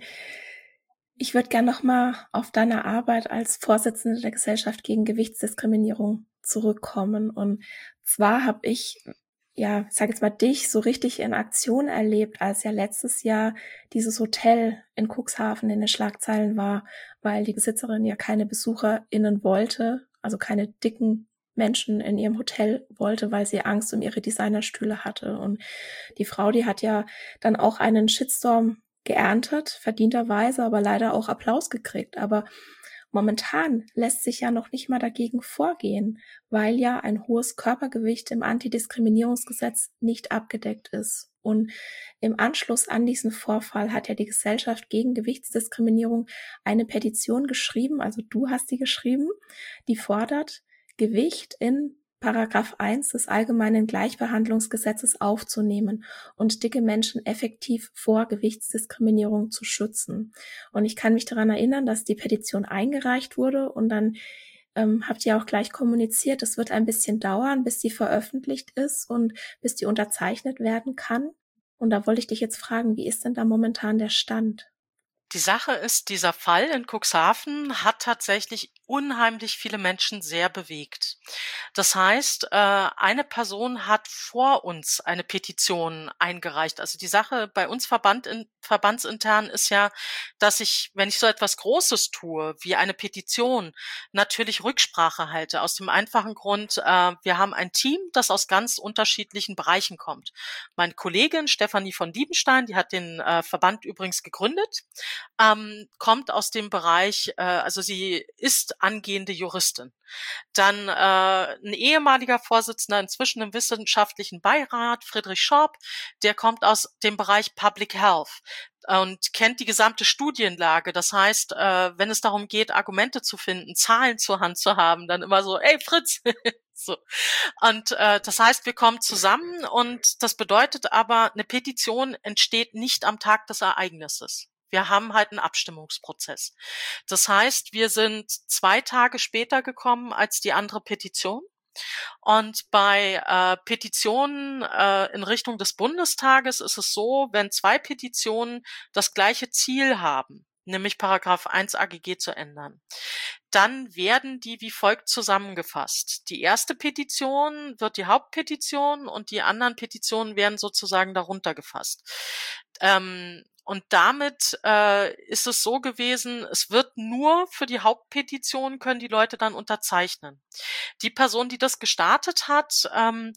ich würde gerne noch mal auf deine Arbeit als Vorsitzende der Gesellschaft gegen Gewichtsdiskriminierung zurückkommen. Und zwar habe ich, ja, ich sage jetzt mal, dich so richtig in Aktion erlebt, als ja letztes Jahr dieses Hotel in Cuxhaven in den Schlagzeilen war, weil die Besitzerin ja keine BesucherInnen wollte, also keine dicken Menschen in ihrem Hotel wollte, weil sie Angst um ihre Designerstühle hatte. Und die Frau, die hat ja dann auch einen Shitstorm geerntet, verdienterweise, aber leider auch Applaus gekriegt. Aber momentan lässt sich ja noch nicht mal dagegen vorgehen, weil ja ein hohes Körpergewicht im Antidiskriminierungsgesetz nicht abgedeckt ist. Und im Anschluss an diesen Vorfall hat ja die Gesellschaft gegen Gewichtsdiskriminierung eine Petition geschrieben, also du hast die geschrieben, die fordert, Gewicht in Paragraph eins des Allgemeinen Gleichbehandlungsgesetzes aufzunehmen und dicke Menschen effektiv vor Gewichtsdiskriminierung zu schützen. Und ich kann mich daran erinnern, dass die Petition eingereicht wurde und dann ähm, habt ihr auch gleich kommuniziert, es wird ein bisschen dauern, bis sie veröffentlicht ist und bis die unterzeichnet werden kann. Und da wollte ich dich jetzt fragen, wie ist denn da momentan der Stand? Die Sache ist, dieser Fall in Cuxhaven hat tatsächlich unheimlich viele Menschen sehr bewegt. Das heißt, äh, eine Person hat vor uns eine Petition eingereicht. Also die Sache bei uns Verband in, verbandsintern ist ja, dass ich, wenn ich so etwas Großes tue, wie eine Petition, natürlich Rücksprache halte. Aus dem einfachen Grund, äh, wir haben ein Team, das aus ganz unterschiedlichen Bereichen kommt. Meine Kollegin Stefanie von Diebenstein, die hat den äh, Verband übrigens gegründet, ähm, kommt aus dem Bereich, äh, also sie ist angehende Juristin. Dann äh, ein ehemaliger Vorsitzender, inzwischen im wissenschaftlichen Beirat, Friedrich Schorb, der kommt aus dem Bereich Public Health und kennt die gesamte Studienlage. Das heißt, äh, wenn es darum geht, Argumente zu finden, Zahlen zur Hand zu haben, dann immer so, ey Fritz, so. Und äh, das heißt, wir kommen zusammen und das bedeutet aber, eine Petition entsteht nicht am Tag des Ereignisses. Wir haben halt einen Abstimmungsprozess. Das heißt, wir sind zwei Tage später gekommen als die andere Petition. Und bei äh, Petitionen äh, in Richtung des Bundestages ist es so, wenn zwei Petitionen das gleiche Ziel haben, nämlich Paragraph eins A G G zu ändern, dann werden die wie folgt zusammengefasst. Die erste Petition wird die Hauptpetition und die anderen Petitionen werden sozusagen darunter gefasst. Ähm, Und damit äh, ist es so gewesen, es wird nur für die Hauptpetition können die Leute dann unterzeichnen. Die Person, die das gestartet hat, ähm,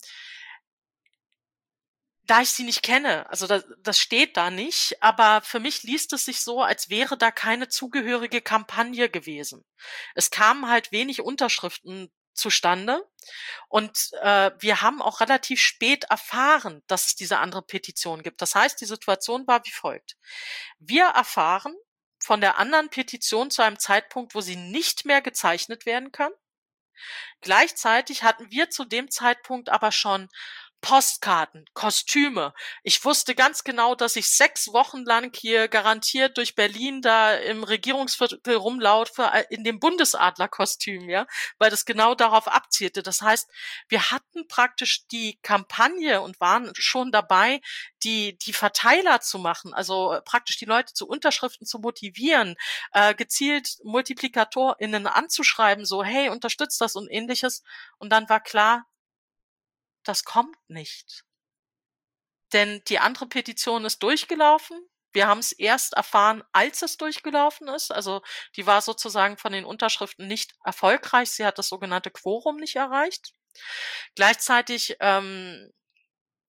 da ich sie nicht kenne, also das, das steht da nicht, aber für mich liest es sich so, als wäre da keine zugehörige Kampagne gewesen. Es kamen halt wenig Unterschriften zustande und äh, wir haben auch relativ spät erfahren, dass es diese andere Petition gibt. Das heißt, die Situation war wie folgt. Wir erfahren von der anderen Petition zu einem Zeitpunkt, wo sie nicht mehr gezeichnet werden kann. Gleichzeitig hatten wir zu dem Zeitpunkt aber schon Postkarten, Kostüme. Ich wusste ganz genau, dass ich sechs Wochen lang hier garantiert durch Berlin da im Regierungsviertel rumlaufe in dem Bundesadlerkostüm, ja, weil das genau darauf abzielte. Das heißt, wir hatten praktisch die Kampagne und waren schon dabei, die die Verteiler zu machen, also praktisch die Leute zu Unterschriften zu motivieren, äh, gezielt MultiplikatorInnen anzuschreiben, so hey, unterstützt das und ähnliches. Und dann war klar, das kommt nicht. Denn die andere Petition ist durchgelaufen. Wir haben es erst erfahren, als es durchgelaufen ist. Also die war sozusagen von den Unterschriften nicht erfolgreich. Sie hat das sogenannte Quorum nicht erreicht. Gleichzeitig ähm,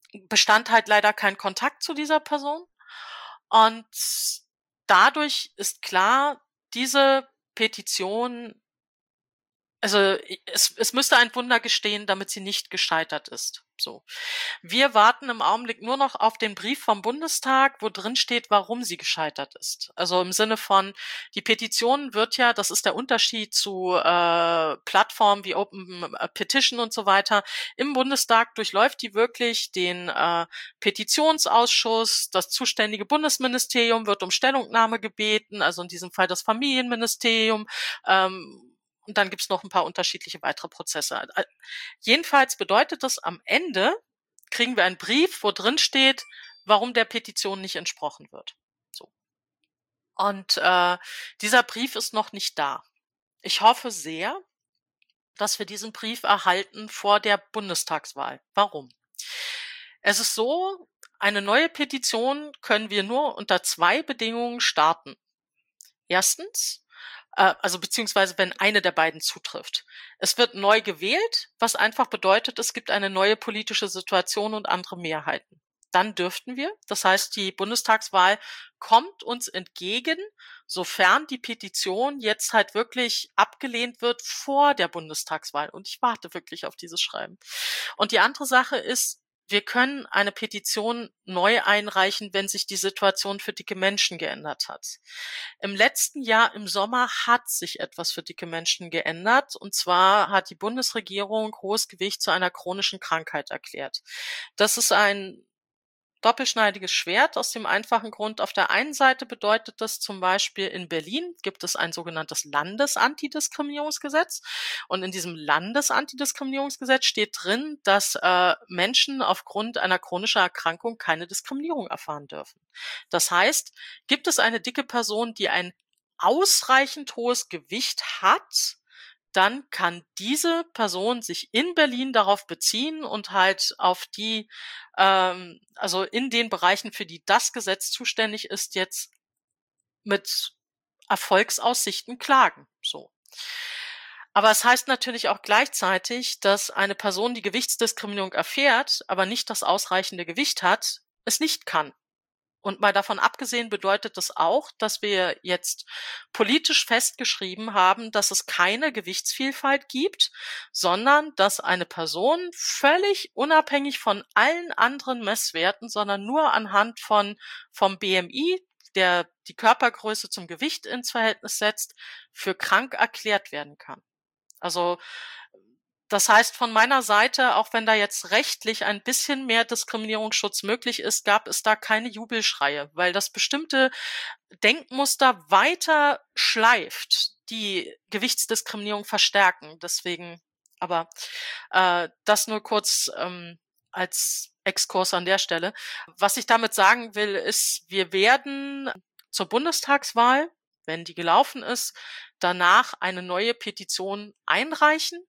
bestand halt leider kein Kontakt zu dieser Person. Und dadurch ist klar, diese Petition, also es, es müsste ein Wunder geschehen, damit sie nicht gescheitert ist. So. Wir warten im Augenblick nur noch auf den Brief vom Bundestag, wo drin steht, warum sie gescheitert ist. Also im Sinne von, die Petition wird ja, das ist der Unterschied zu äh, Plattformen wie Open Petition und so weiter, im Bundestag durchläuft die wirklich den äh, Petitionsausschuss, das zuständige Bundesministerium wird um Stellungnahme gebeten, also in diesem Fall das Familienministerium, ähm, und dann gibt's noch ein paar unterschiedliche weitere Prozesse. Jedenfalls bedeutet das, am Ende kriegen wir einen Brief, wo drin steht, warum der Petition nicht entsprochen wird. So. Und äh, dieser Brief ist noch nicht da. Ich hoffe sehr, dass wir diesen Brief erhalten vor der Bundestagswahl. Warum? Es ist so, eine neue Petition können wir nur unter zwei Bedingungen starten. Erstens, also beziehungsweise wenn eine der beiden zutrifft. Es wird neu gewählt, was einfach bedeutet, es gibt eine neue politische Situation und andere Mehrheiten. Dann dürften wir, das heißt, die Bundestagswahl kommt uns entgegen, sofern die Petition jetzt halt wirklich abgelehnt wird vor der Bundestagswahl. Und ich warte wirklich auf dieses Schreiben. Und die andere Sache ist, wir können eine Petition neu einreichen, wenn sich die Situation für dicke Menschen geändert hat. Im letzten Jahr im Sommer hat sich etwas für dicke Menschen geändert. Und zwar hat die Bundesregierung hohes Gewicht zu einer chronischen Krankheit erklärt. Das ist ein doppelschneidiges Schwert aus dem einfachen Grund. Auf der einen Seite bedeutet das zum Beispiel, in Berlin gibt es ein sogenanntes Landesantidiskriminierungsgesetz. Und in diesem Landesantidiskriminierungsgesetz steht drin, dass äh, Menschen aufgrund einer chronischen Erkrankung keine Diskriminierung erfahren dürfen. Das heißt, gibt es eine dicke Person, die ein ausreichend hohes Gewicht hat, dann kann diese Person sich in Berlin darauf beziehen und halt auf die, ähm, also in den Bereichen, für die das Gesetz zuständig ist, jetzt mit Erfolgsaussichten klagen. So. Aber es heißt natürlich auch gleichzeitig, dass eine Person, die Gewichtsdiskriminierung erfährt, aber nicht das ausreichende Gewicht hat, es nicht kann. Und mal davon abgesehen bedeutet das auch, dass wir jetzt politisch festgeschrieben haben, dass es keine Gewichtsvielfalt gibt, sondern dass eine Person völlig unabhängig von allen anderen Messwerten, sondern nur anhand von vom B M I, der die Körpergröße zum Gewicht ins Verhältnis setzt, für krank erklärt werden kann. Also das heißt, von meiner Seite, auch wenn da jetzt rechtlich ein bisschen mehr Diskriminierungsschutz möglich ist, gab es da keine Jubelschreie, weil das bestimmte Denkmuster weiter schleift, die Gewichtsdiskriminierung verstärken. Deswegen, aber äh, das nur kurz ähm, als Exkurs an der Stelle. Was ich damit sagen will, ist, wir werden zur Bundestagswahl, wenn die gelaufen ist, danach eine neue Petition einreichen.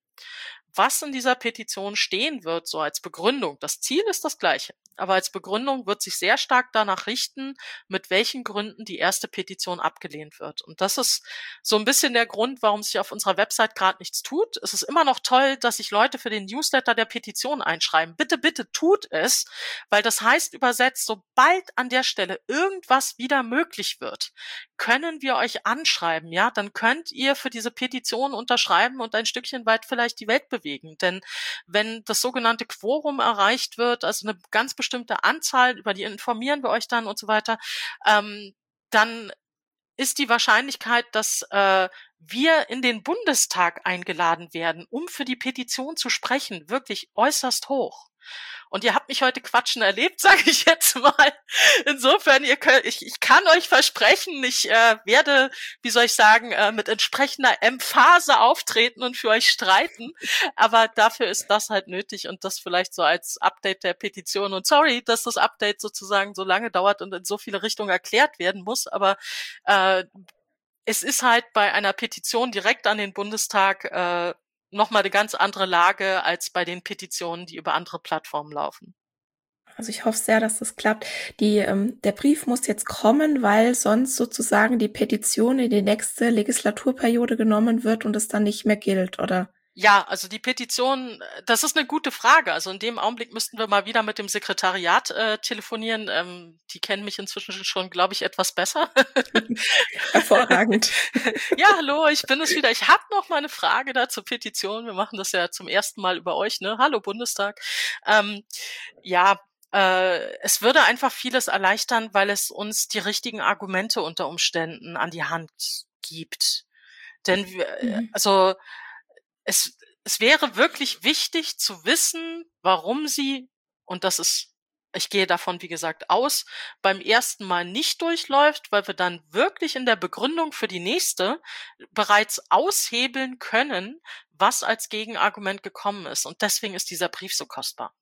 Was in dieser Petition stehen wird, so als Begründung, das Ziel ist das gleiche, aber als Begründung wird sich sehr stark danach richten, mit welchen Gründen die erste Petition abgelehnt wird. Und das ist so ein bisschen der Grund, warum sich auf unserer Website gerade nichts tut. Es ist immer noch toll, dass sich Leute für den Newsletter der Petition einschreiben. Bitte, bitte tut es, weil das heißt übersetzt, sobald an der Stelle irgendwas wieder möglich wird, können wir euch anschreiben, ja, dann könnt ihr für diese Petition unterschreiben und ein Stückchen weit vielleicht die Welt bewegen. Denn wenn das sogenannte Quorum erreicht wird, also eine ganz bestimmte Anzahl, über die informieren wir euch dann und so weiter, ähm, dann ist die Wahrscheinlichkeit, dass äh, wir in den Bundestag eingeladen werden, um für die Petition zu sprechen, wirklich äußerst hoch. Und ihr habt mich heute quatschen erlebt, sage ich jetzt mal. Insofern, ihr könnt, ich, ich kann euch versprechen, ich äh, werde, wie soll ich sagen, äh, mit entsprechender Emphase auftreten und für euch streiten. Aber dafür ist das halt nötig und das vielleicht so als Update der Petition. Und sorry, dass das Update sozusagen so lange dauert und in so viele Richtungen erklärt werden muss. Aber äh, es ist halt bei einer Petition direkt an den Bundestag äh, nochmal eine ganz andere Lage als bei den Petitionen, die über andere Plattformen laufen. Also ich hoffe sehr, dass das klappt. Die, ähm, der Brief muss jetzt kommen, weil sonst sozusagen die Petition in die nächste Legislaturperiode genommen wird und es dann nicht mehr gilt, oder? Ja, also die Petition, das ist eine gute Frage. Also in dem Augenblick müssten wir mal wieder mit dem Sekretariat äh, telefonieren. Ähm, die kennen mich inzwischen schon, glaube ich, etwas besser. Hervorragend. Ja, hallo, ich bin es wieder. Ich habe noch mal eine Frage da zur Petition. Wir machen das ja zum ersten Mal über euch, ne? Hallo Bundestag. Ähm, ja, äh, es würde einfach vieles erleichtern, weil es uns die richtigen Argumente unter Umständen an die Hand gibt. Denn wir, Mhm. also es, es wäre wirklich wichtig zu wissen, warum sie, und das ist, ich gehe davon, wie gesagt, aus, beim ersten Mal nicht durchläuft, weil wir dann wirklich in der Begründung für die nächste bereits aushebeln können, was als Gegenargument gekommen ist. Und deswegen ist dieser Brief so kostbar.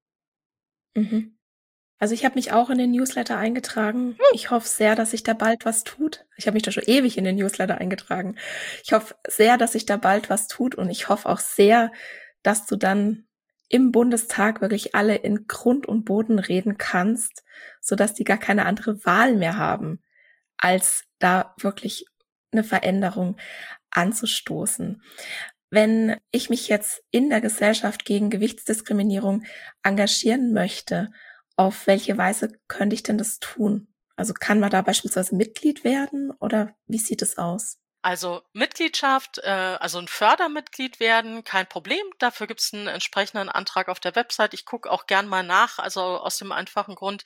Mhm. Also ich habe mich auch in den Newsletter eingetragen. Ich hoffe sehr, dass sich da bald was tut. Ich habe mich da schon ewig in den Newsletter eingetragen. Ich hoffe sehr, dass sich da bald was tut und ich hoffe auch sehr, dass du dann im Bundestag wirklich alle in Grund und Boden reden kannst, sodass die gar keine andere Wahl mehr haben, als da wirklich eine Veränderung anzustoßen. Wenn ich mich jetzt in der Gesellschaft gegen Gewichtsdiskriminierung engagieren möchte, auf welche Weise könnte ich denn das tun? Also kann man da beispielsweise Mitglied werden oder wie sieht es aus? Also Mitgliedschaft, äh, also ein Fördermitglied werden, kein Problem. Dafür gibt es einen entsprechenden Antrag auf der Website. Ich gucke auch gern mal nach, also aus dem einfachen Grund,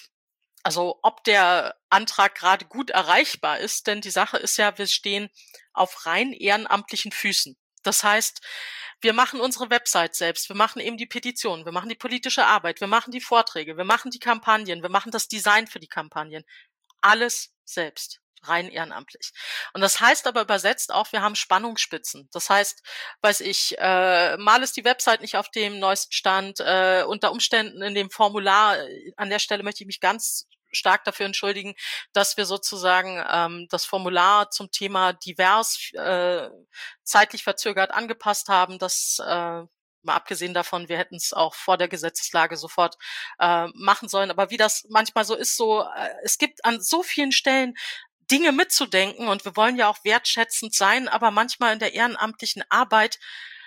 also ob der Antrag gerade gut erreichbar ist, denn die Sache ist ja, wir stehen auf rein ehrenamtlichen Füßen. Das heißt, wir machen unsere Website selbst, wir machen eben die Petition, wir machen die politische Arbeit, wir machen die Vorträge, wir machen die Kampagnen, wir machen das Design für die Kampagnen. Alles selbst, rein ehrenamtlich. Und das heißt aber übersetzt auch, wir haben Spannungsspitzen. Das heißt, weiß ich, äh, mal ist die Website nicht auf dem neuesten Stand, äh, unter Umständen in dem Formular, äh, an der Stelle möchte ich mich ganz stark dafür entschuldigen, dass wir sozusagen ähm, das Formular zum Thema divers äh, zeitlich verzögert angepasst haben. Das äh, mal abgesehen davon, wir hätten es auch vor der Gesetzeslage sofort äh, machen sollen. Aber wie das manchmal so ist, so äh, es gibt an so vielen Stellen Dinge mitzudenken und wir wollen ja auch wertschätzend sein, aber manchmal in der ehrenamtlichen Arbeit,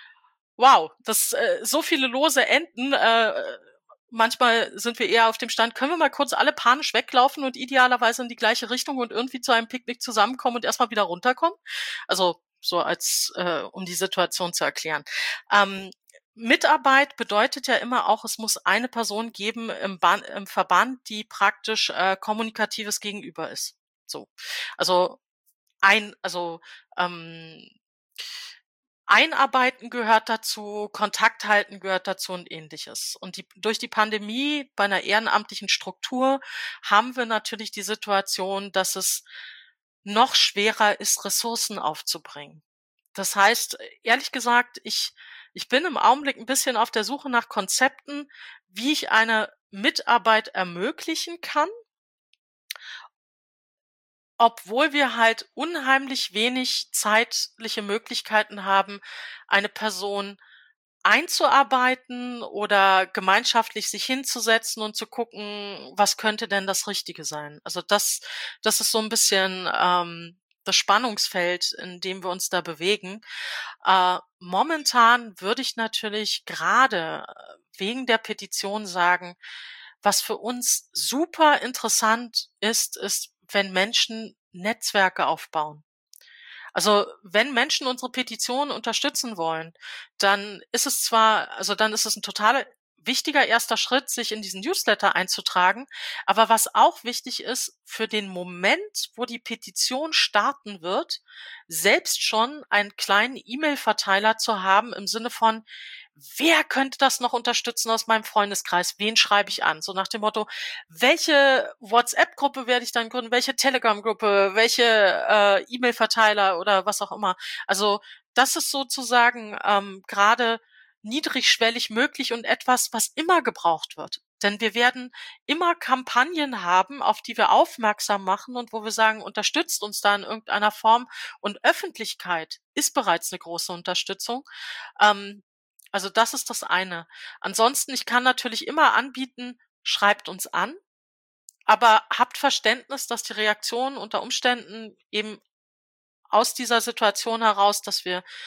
wow, das äh, so viele lose Enden. Äh, manchmal sind wir eher auf dem Stand, können wir mal kurz alle panisch weglaufen und idealerweise in die gleiche Richtung und irgendwie zu einem Picknick zusammenkommen und erstmal wieder runterkommen. Also so als äh, um die Situation zu erklären. Ähm, Mitarbeit bedeutet ja immer auch, es muss eine Person geben im, Bahn, im Verband, die praktisch äh, kommunikatives Gegenüber ist. So, also ein, also ähm, Einarbeiten gehört dazu, Kontakt halten gehört dazu und Ähnliches. Und die, durch die Pandemie bei einer ehrenamtlichen Struktur haben wir natürlich die Situation, dass es noch schwerer ist, Ressourcen aufzubringen. Das heißt, ehrlich gesagt, ich, ich bin im Augenblick ein bisschen auf der Suche nach Konzepten, wie ich eine Mitarbeit ermöglichen kann, obwohl wir halt unheimlich wenig zeitliche Möglichkeiten haben, eine Person einzuarbeiten oder gemeinschaftlich sich hinzusetzen und zu gucken, was könnte denn das Richtige sein. Also das, das ist so ein bisschen ähm, das Spannungsfeld, in dem wir uns da bewegen. Äh, momentan würde ich natürlich gerade wegen der Petition sagen, was für uns super interessant ist, ist, wenn Menschen Netzwerke aufbauen. Also wenn Menschen unsere Petition unterstützen wollen, dann ist es zwar, also dann ist es ein total wichtiger erster Schritt, sich in diesen Newsletter einzutragen. Aber was auch wichtig ist, für den Moment, wo die Petition starten wird, selbst schon einen kleinen E-Mail-Verteiler zu haben im Sinne von, wer könnte das noch unterstützen aus meinem Freundeskreis? Wen schreibe ich an? So nach dem Motto, welche WhatsApp-Gruppe werde ich dann gründen? Welche Telegram-Gruppe? Welche äh, E-Mail-Verteiler oder was auch immer? Also das ist sozusagen ähm, gerade niedrigschwellig möglich und etwas, was immer gebraucht wird. Denn wir werden immer Kampagnen haben, auf die wir aufmerksam machen und wo wir sagen, unterstützt uns da in irgendeiner Form. Und Öffentlichkeit ist bereits eine große Unterstützung. Ähm, also das ist das eine. Ansonsten, ich kann natürlich immer anbieten, schreibt uns an, aber habt Verständnis, dass die Reaktion unter Umständen eben aus dieser Situation heraus, dass wir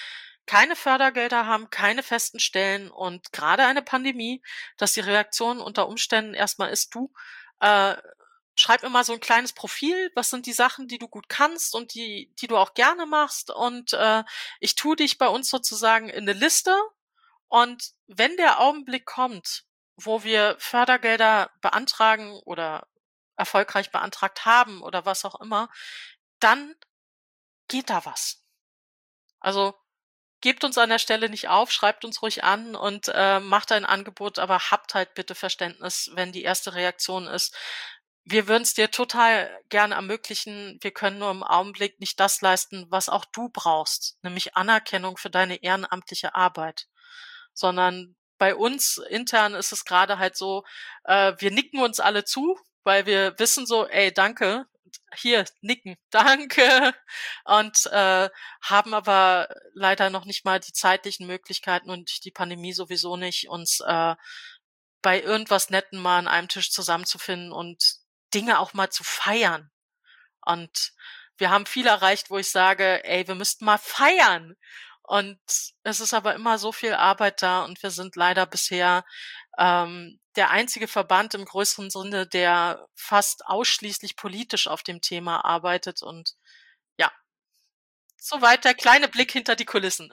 keine Fördergelder haben, keine festen Stellen und gerade eine Pandemie, dass die Reaktion unter Umständen erstmal ist, du, äh, schreib mir mal so ein kleines Profil, was sind die Sachen, die du gut kannst und die, die du auch gerne machst und äh, ich tue dich bei uns sozusagen in eine Liste und wenn der Augenblick kommt, wo wir Fördergelder beantragen oder erfolgreich beantragt haben oder was auch immer, dann geht da was. Also gebt uns an der Stelle nicht auf, schreibt uns ruhig an und äh, macht ein Angebot, aber habt halt bitte Verständnis, wenn die erste Reaktion ist, wir würden es dir total gerne ermöglichen, wir können nur im Augenblick nicht das leisten, was auch du brauchst, nämlich Anerkennung für deine ehrenamtliche Arbeit, sondern bei uns intern ist es gerade halt so, äh, wir nicken uns alle zu, weil wir wissen so, ey, danke, hier, nicken, danke, und äh, haben aber leider noch nicht mal die zeitlichen Möglichkeiten und die Pandemie sowieso nicht, uns äh, bei irgendwas Netten mal an einem Tisch zusammenzufinden und Dinge auch mal zu feiern. Und wir haben viel erreicht, wo ich sage, ey, wir müssten mal feiern. Und es ist aber immer so viel Arbeit da und wir sind leider bisher ähm, der einzige Verband im größeren Sinne, der fast ausschließlich politisch auf dem Thema arbeitet. Und ja, soweit der kleine Blick hinter die Kulissen.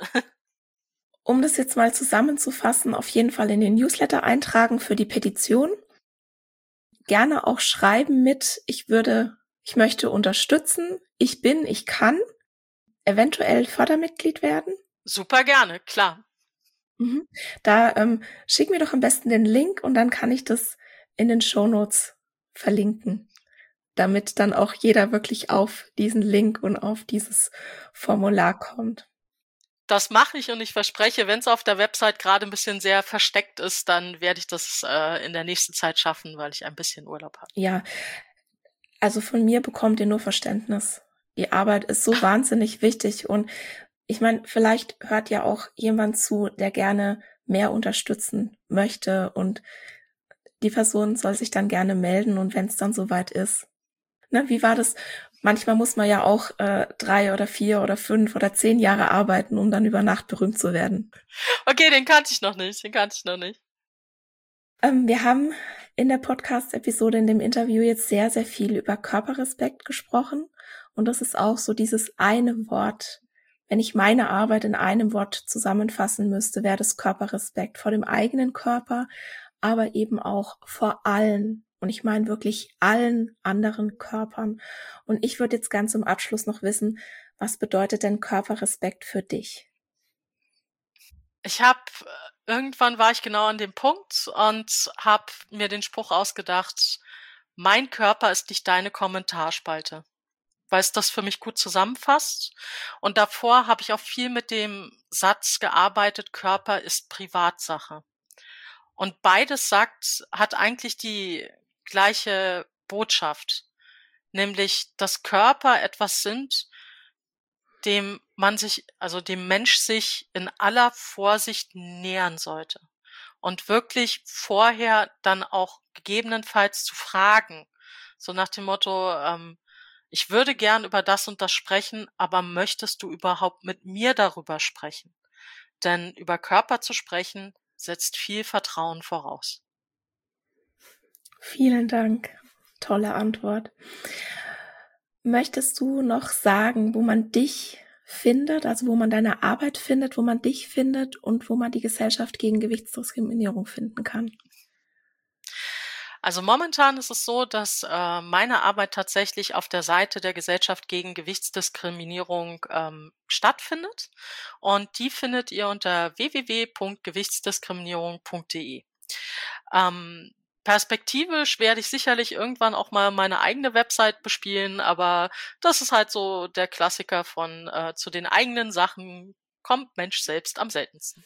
Um das jetzt mal zusammenzufassen, auf jeden Fall in den Newsletter eintragen für die Petition. Gerne auch schreiben mit, ich würde, ich möchte unterstützen, ich bin, ich kann, eventuell Fördermitglied werden. Super gerne, klar. Mhm. Da ähm, schick mir doch am besten den Link und dann kann ich das in den Shownotes verlinken, damit dann auch jeder wirklich auf diesen Link und auf dieses Formular kommt. Das mache ich und ich verspreche, wenn es auf der Website gerade ein bisschen sehr versteckt ist, dann werde ich das äh, in der nächsten Zeit schaffen, weil ich ein bisschen Urlaub habe. Ja, also von mir bekommt ihr nur Verständnis. Die Arbeit ist so wahnsinnig wichtig und ich meine, vielleicht hört ja auch jemand zu, der gerne mehr unterstützen möchte und die Person soll sich dann gerne melden und wenn es dann soweit ist. Ne, wie war das? Manchmal muss man ja auch äh, drei oder vier oder fünf oder zehn Jahre arbeiten, um dann über Nacht berühmt zu werden. Okay, den kannte ich noch nicht, den kannte ich noch nicht. Ähm, wir haben in der Podcast-Episode, in dem Interview jetzt sehr, sehr viel über Körperrespekt gesprochen und das ist auch so dieses eine Wort. Wenn ich meine Arbeit in einem Wort zusammenfassen müsste, wäre das Körperrespekt vor dem eigenen Körper, aber eben auch vor allen. Und ich meine wirklich allen anderen Körpern. Und ich würde jetzt ganz zum Abschluss noch wissen, was bedeutet denn Körperrespekt für dich? Ich habe, irgendwann war ich genau an dem Punkt und habe mir den Spruch ausgedacht, mein Körper ist nicht deine Kommentarspalte, weil es das für mich gut zusammenfasst. Und davor habe ich auch viel mit dem Satz gearbeitet, Körper ist Privatsache. Und beides sagt, hat eigentlich die gleiche Botschaft, nämlich, dass Körper etwas sind, dem man sich, also dem Mensch sich in aller Vorsicht nähern sollte. Und wirklich vorher dann auch gegebenenfalls zu fragen. So nach dem Motto, ähm, ich würde gern über das und das sprechen, aber möchtest du überhaupt mit mir darüber sprechen? Denn über Körper zu sprechen, setzt viel Vertrauen voraus. Vielen Dank. Tolle Antwort. Möchtest du noch sagen, wo man dich findet, also wo man deine Arbeit findet, wo man dich findet und wo man die Gesellschaft gegen Gewichtsdiskriminierung finden kann? Also momentan ist es so, dass äh, meine Arbeit tatsächlich auf der Seite der Gesellschaft gegen Gewichtsdiskriminierung ähm, stattfindet und die findet ihr unter w w w punkt gewichtsdiskriminierung punkt d e. Ähm, perspektivisch werde ich sicherlich irgendwann auch mal meine eigene Website bespielen, aber das ist halt so der Klassiker von äh, zu den eigenen Sachen kommt Mensch selbst am seltensten.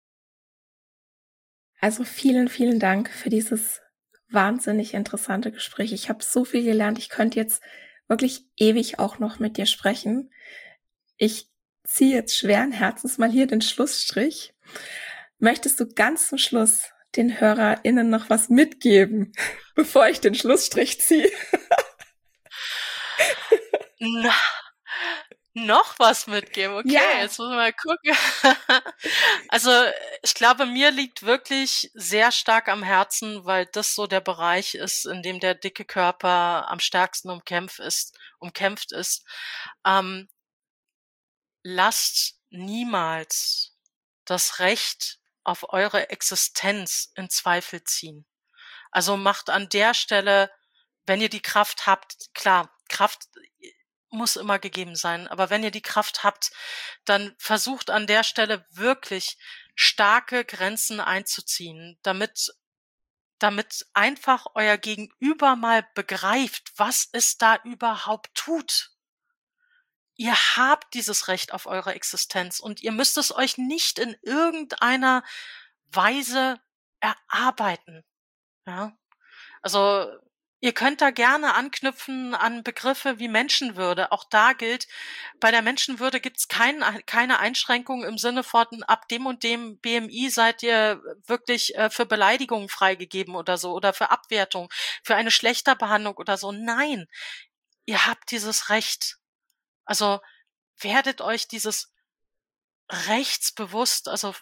Also vielen, vielen Dank für dieses wahnsinnig interessante Gespräch. Ich habe so viel gelernt. Ich könnte jetzt wirklich ewig auch noch mit dir sprechen. Ich ziehe jetzt schweren Herzens mal hier den Schlussstrich. Möchtest du ganz zum Schluss den HörerInnen noch was mitgeben, bevor ich den Schlussstrich ziehe? Na, Noch was mitgeben, okay, Ja. jetzt müssen wir mal gucken. Also ich glaube, mir liegt wirklich sehr stark am Herzen, weil das so der Bereich ist, in dem der dicke Körper am stärksten umkämpft ist, umkämpft ist. Ähm, lasst niemals das Recht auf eure Existenz in Zweifel ziehen. Also macht an der Stelle, wenn ihr die Kraft habt, klar, Kraft muss immer gegeben sein. Aber wenn ihr die Kraft habt, dann versucht an der Stelle wirklich starke Grenzen einzuziehen, damit, damit einfach euer Gegenüber mal begreift, was es da überhaupt tut. Ihr habt dieses Recht auf eure Existenz und ihr müsst es euch nicht in irgendeiner Weise erarbeiten. Ja? Also, ihr könnt da gerne anknüpfen an Begriffe wie Menschenwürde. Auch da gilt, bei der Menschenwürde gibt es kein, keine Einschränkung im Sinne von, ab dem und dem B M I seid ihr wirklich äh, für Beleidigungen freigegeben oder so oder für Abwertung, für eine Schlechterbehandlung oder so. Nein, ihr habt dieses Recht. Also werdet euch dieses Rechts bewusst, also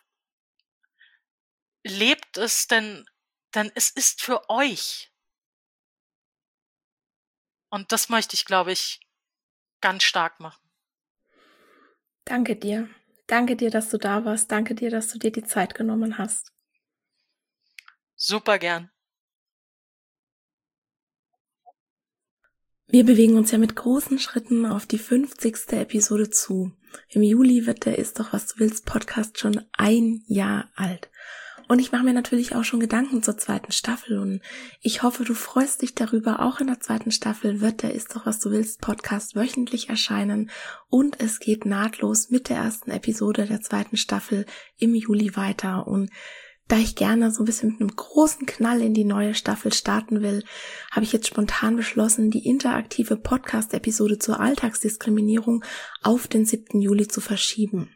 lebt es, denn, denn es ist für euch. Und das möchte ich, glaube ich, ganz stark machen. Danke dir. Danke dir, dass du da warst. Danke dir, dass du dir die Zeit genommen hast. Super gern. Wir bewegen uns ja mit großen Schritten auf die fünfzigste Episode zu. Im Juli wird der Ist doch, was du willst Podcast schon ein Jahr alt. Und ich mache mir natürlich auch schon Gedanken zur zweiten Staffel und ich hoffe, du freust dich darüber. Auch in der zweiten Staffel wird der Ist doch, was du willst Podcast wöchentlich erscheinen und es geht nahtlos mit der ersten Episode der zweiten Staffel im Juli weiter. Und da ich gerne so ein bisschen mit einem großen Knall in die neue Staffel starten will, habe ich jetzt spontan beschlossen, die interaktive Podcast-Episode zur Alltagsdiskriminierung auf den siebten Juli zu verschieben.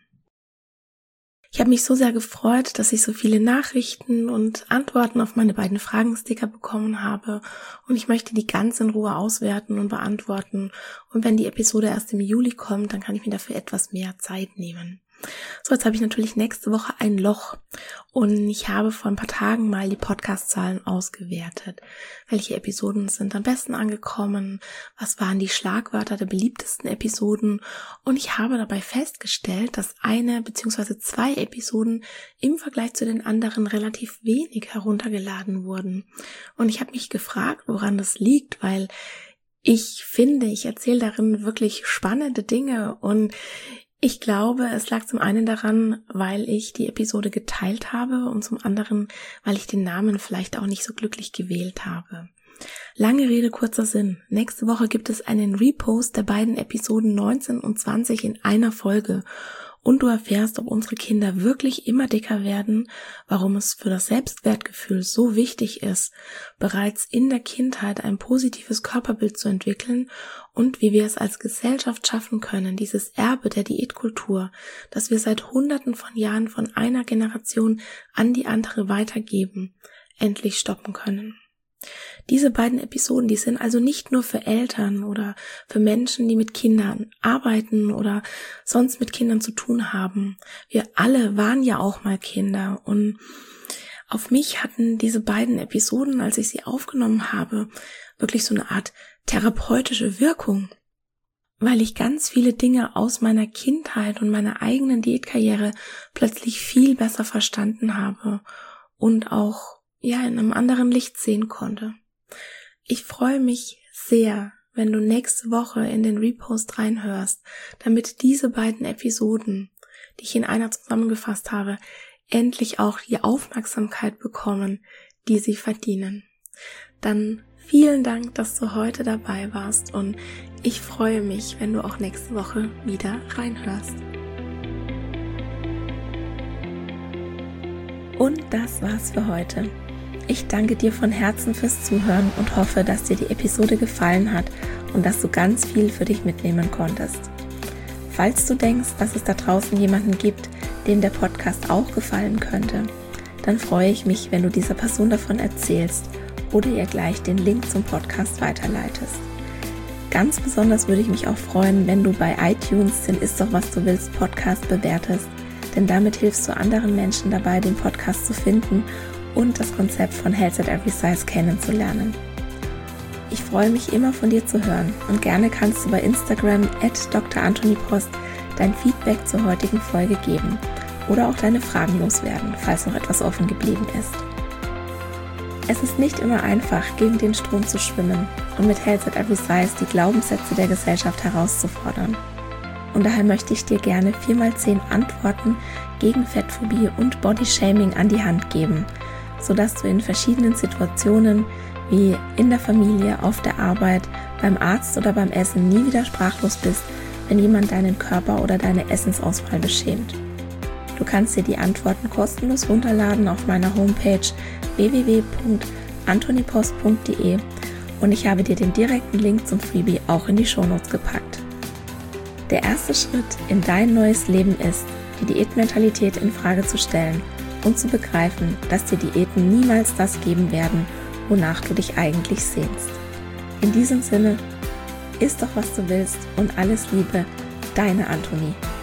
Ich habe mich so sehr gefreut, dass ich so viele Nachrichten und Antworten auf meine beiden Fragensticker bekommen habe und ich möchte die ganz in Ruhe auswerten und beantworten und wenn die Episode erst im Juli kommt, dann kann ich mir dafür etwas mehr Zeit nehmen. So, jetzt habe ich natürlich nächste Woche ein Loch und ich habe vor ein paar Tagen mal die Podcast-Zahlen ausgewertet. Welche Episoden sind am besten angekommen? Was waren die Schlagwörter der beliebtesten Episoden? Und ich habe dabei festgestellt, dass eine bzw. zwei Episoden im Vergleich zu den anderen relativ wenig heruntergeladen wurden. Und ich habe mich gefragt, woran das liegt, weil ich finde, ich erzähle darin wirklich spannende Dinge und ich glaube, es lag zum einen daran, weil ich die Episode geteilt habe und zum anderen, weil ich den Namen vielleicht auch nicht so glücklich gewählt habe. Lange Rede, kurzer Sinn. Nächste Woche gibt es einen Repost der beiden Episoden neunzehn und zwanzig in einer Folge und du erfährst, ob unsere Kinder wirklich immer dicker werden, warum es für das Selbstwertgefühl so wichtig ist, bereits in der Kindheit ein positives Körperbild zu entwickeln und wie wir es als Gesellschaft schaffen können, dieses Erbe der Diätkultur, das wir seit Hunderten von Jahren von einer Generation an die andere weitergeben, endlich stoppen können. Diese beiden Episoden, die sind also nicht nur für Eltern oder für Menschen, die mit Kindern arbeiten oder sonst mit Kindern zu tun haben. Wir alle waren ja auch mal Kinder und auf mich hatten diese beiden Episoden, als ich sie aufgenommen habe, wirklich so eine Art therapeutische Wirkung, weil ich ganz viele Dinge aus meiner Kindheit und meiner eigenen Diätkarriere plötzlich viel besser verstanden habe und auch ja in einem anderen Licht sehen konnte. Ich freue mich sehr, wenn du nächste Woche in den Repost reinhörst, damit diese beiden Episoden, die ich in einer zusammengefasst habe, endlich auch die Aufmerksamkeit bekommen, die sie verdienen. Dann vielen Dank, dass du heute dabei warst und ich freue mich, wenn du auch nächste Woche wieder reinhörst. Und das war's für heute. Ich danke dir von Herzen fürs Zuhören und hoffe, dass dir die Episode gefallen hat und dass du ganz viel für dich mitnehmen konntest. Falls du denkst, dass es da draußen jemanden gibt, dem der Podcast auch gefallen könnte, dann freue ich mich, wenn du dieser Person davon erzählst oder ihr gleich den Link zum Podcast weiterleitest. ganz besonders würde ich mich auch freuen, wenn du bei iTunes den Ist doch was du willst Podcast bewertest, denn damit hilfst du anderen Menschen dabei, den Podcast zu finden und das Konzept von Health at Every Size kennenzulernen. Ich freue mich immer von dir zu hören und gerne kannst du bei Instagram at Doktor Anthony Post dein Feedback zur heutigen Folge geben oder auch deine Fragen loswerden, falls noch etwas offen geblieben ist. Es ist nicht immer einfach, gegen den Strom zu schwimmen und mit Health at Every Size die Glaubenssätze der Gesellschaft herauszufordern. Und daher möchte ich dir gerne vier mal zehn Antworten gegen Fettphobie und Bodyshaming an die Hand geben, sodass du in verschiedenen Situationen wie in der Familie, auf der Arbeit, beim Arzt oder beim Essen nie wieder sprachlos bist, wenn jemand deinen Körper oder deine Essensauswahl beschämt. Du kannst dir die Antworten kostenlos runterladen auf meiner Homepage w w w punkt anthonypost punkt d e und ich habe dir den direkten Link zum Freebie auch in die Shownotes gepackt. Der erste Schritt in dein neues Leben ist, die Diätmentalität in Frage zu stellen und zu begreifen, dass dir Diäten niemals das geben werden, wonach du dich eigentlich sehnst. In diesem Sinne, iss doch was du willst und alles Liebe, deine Anthony.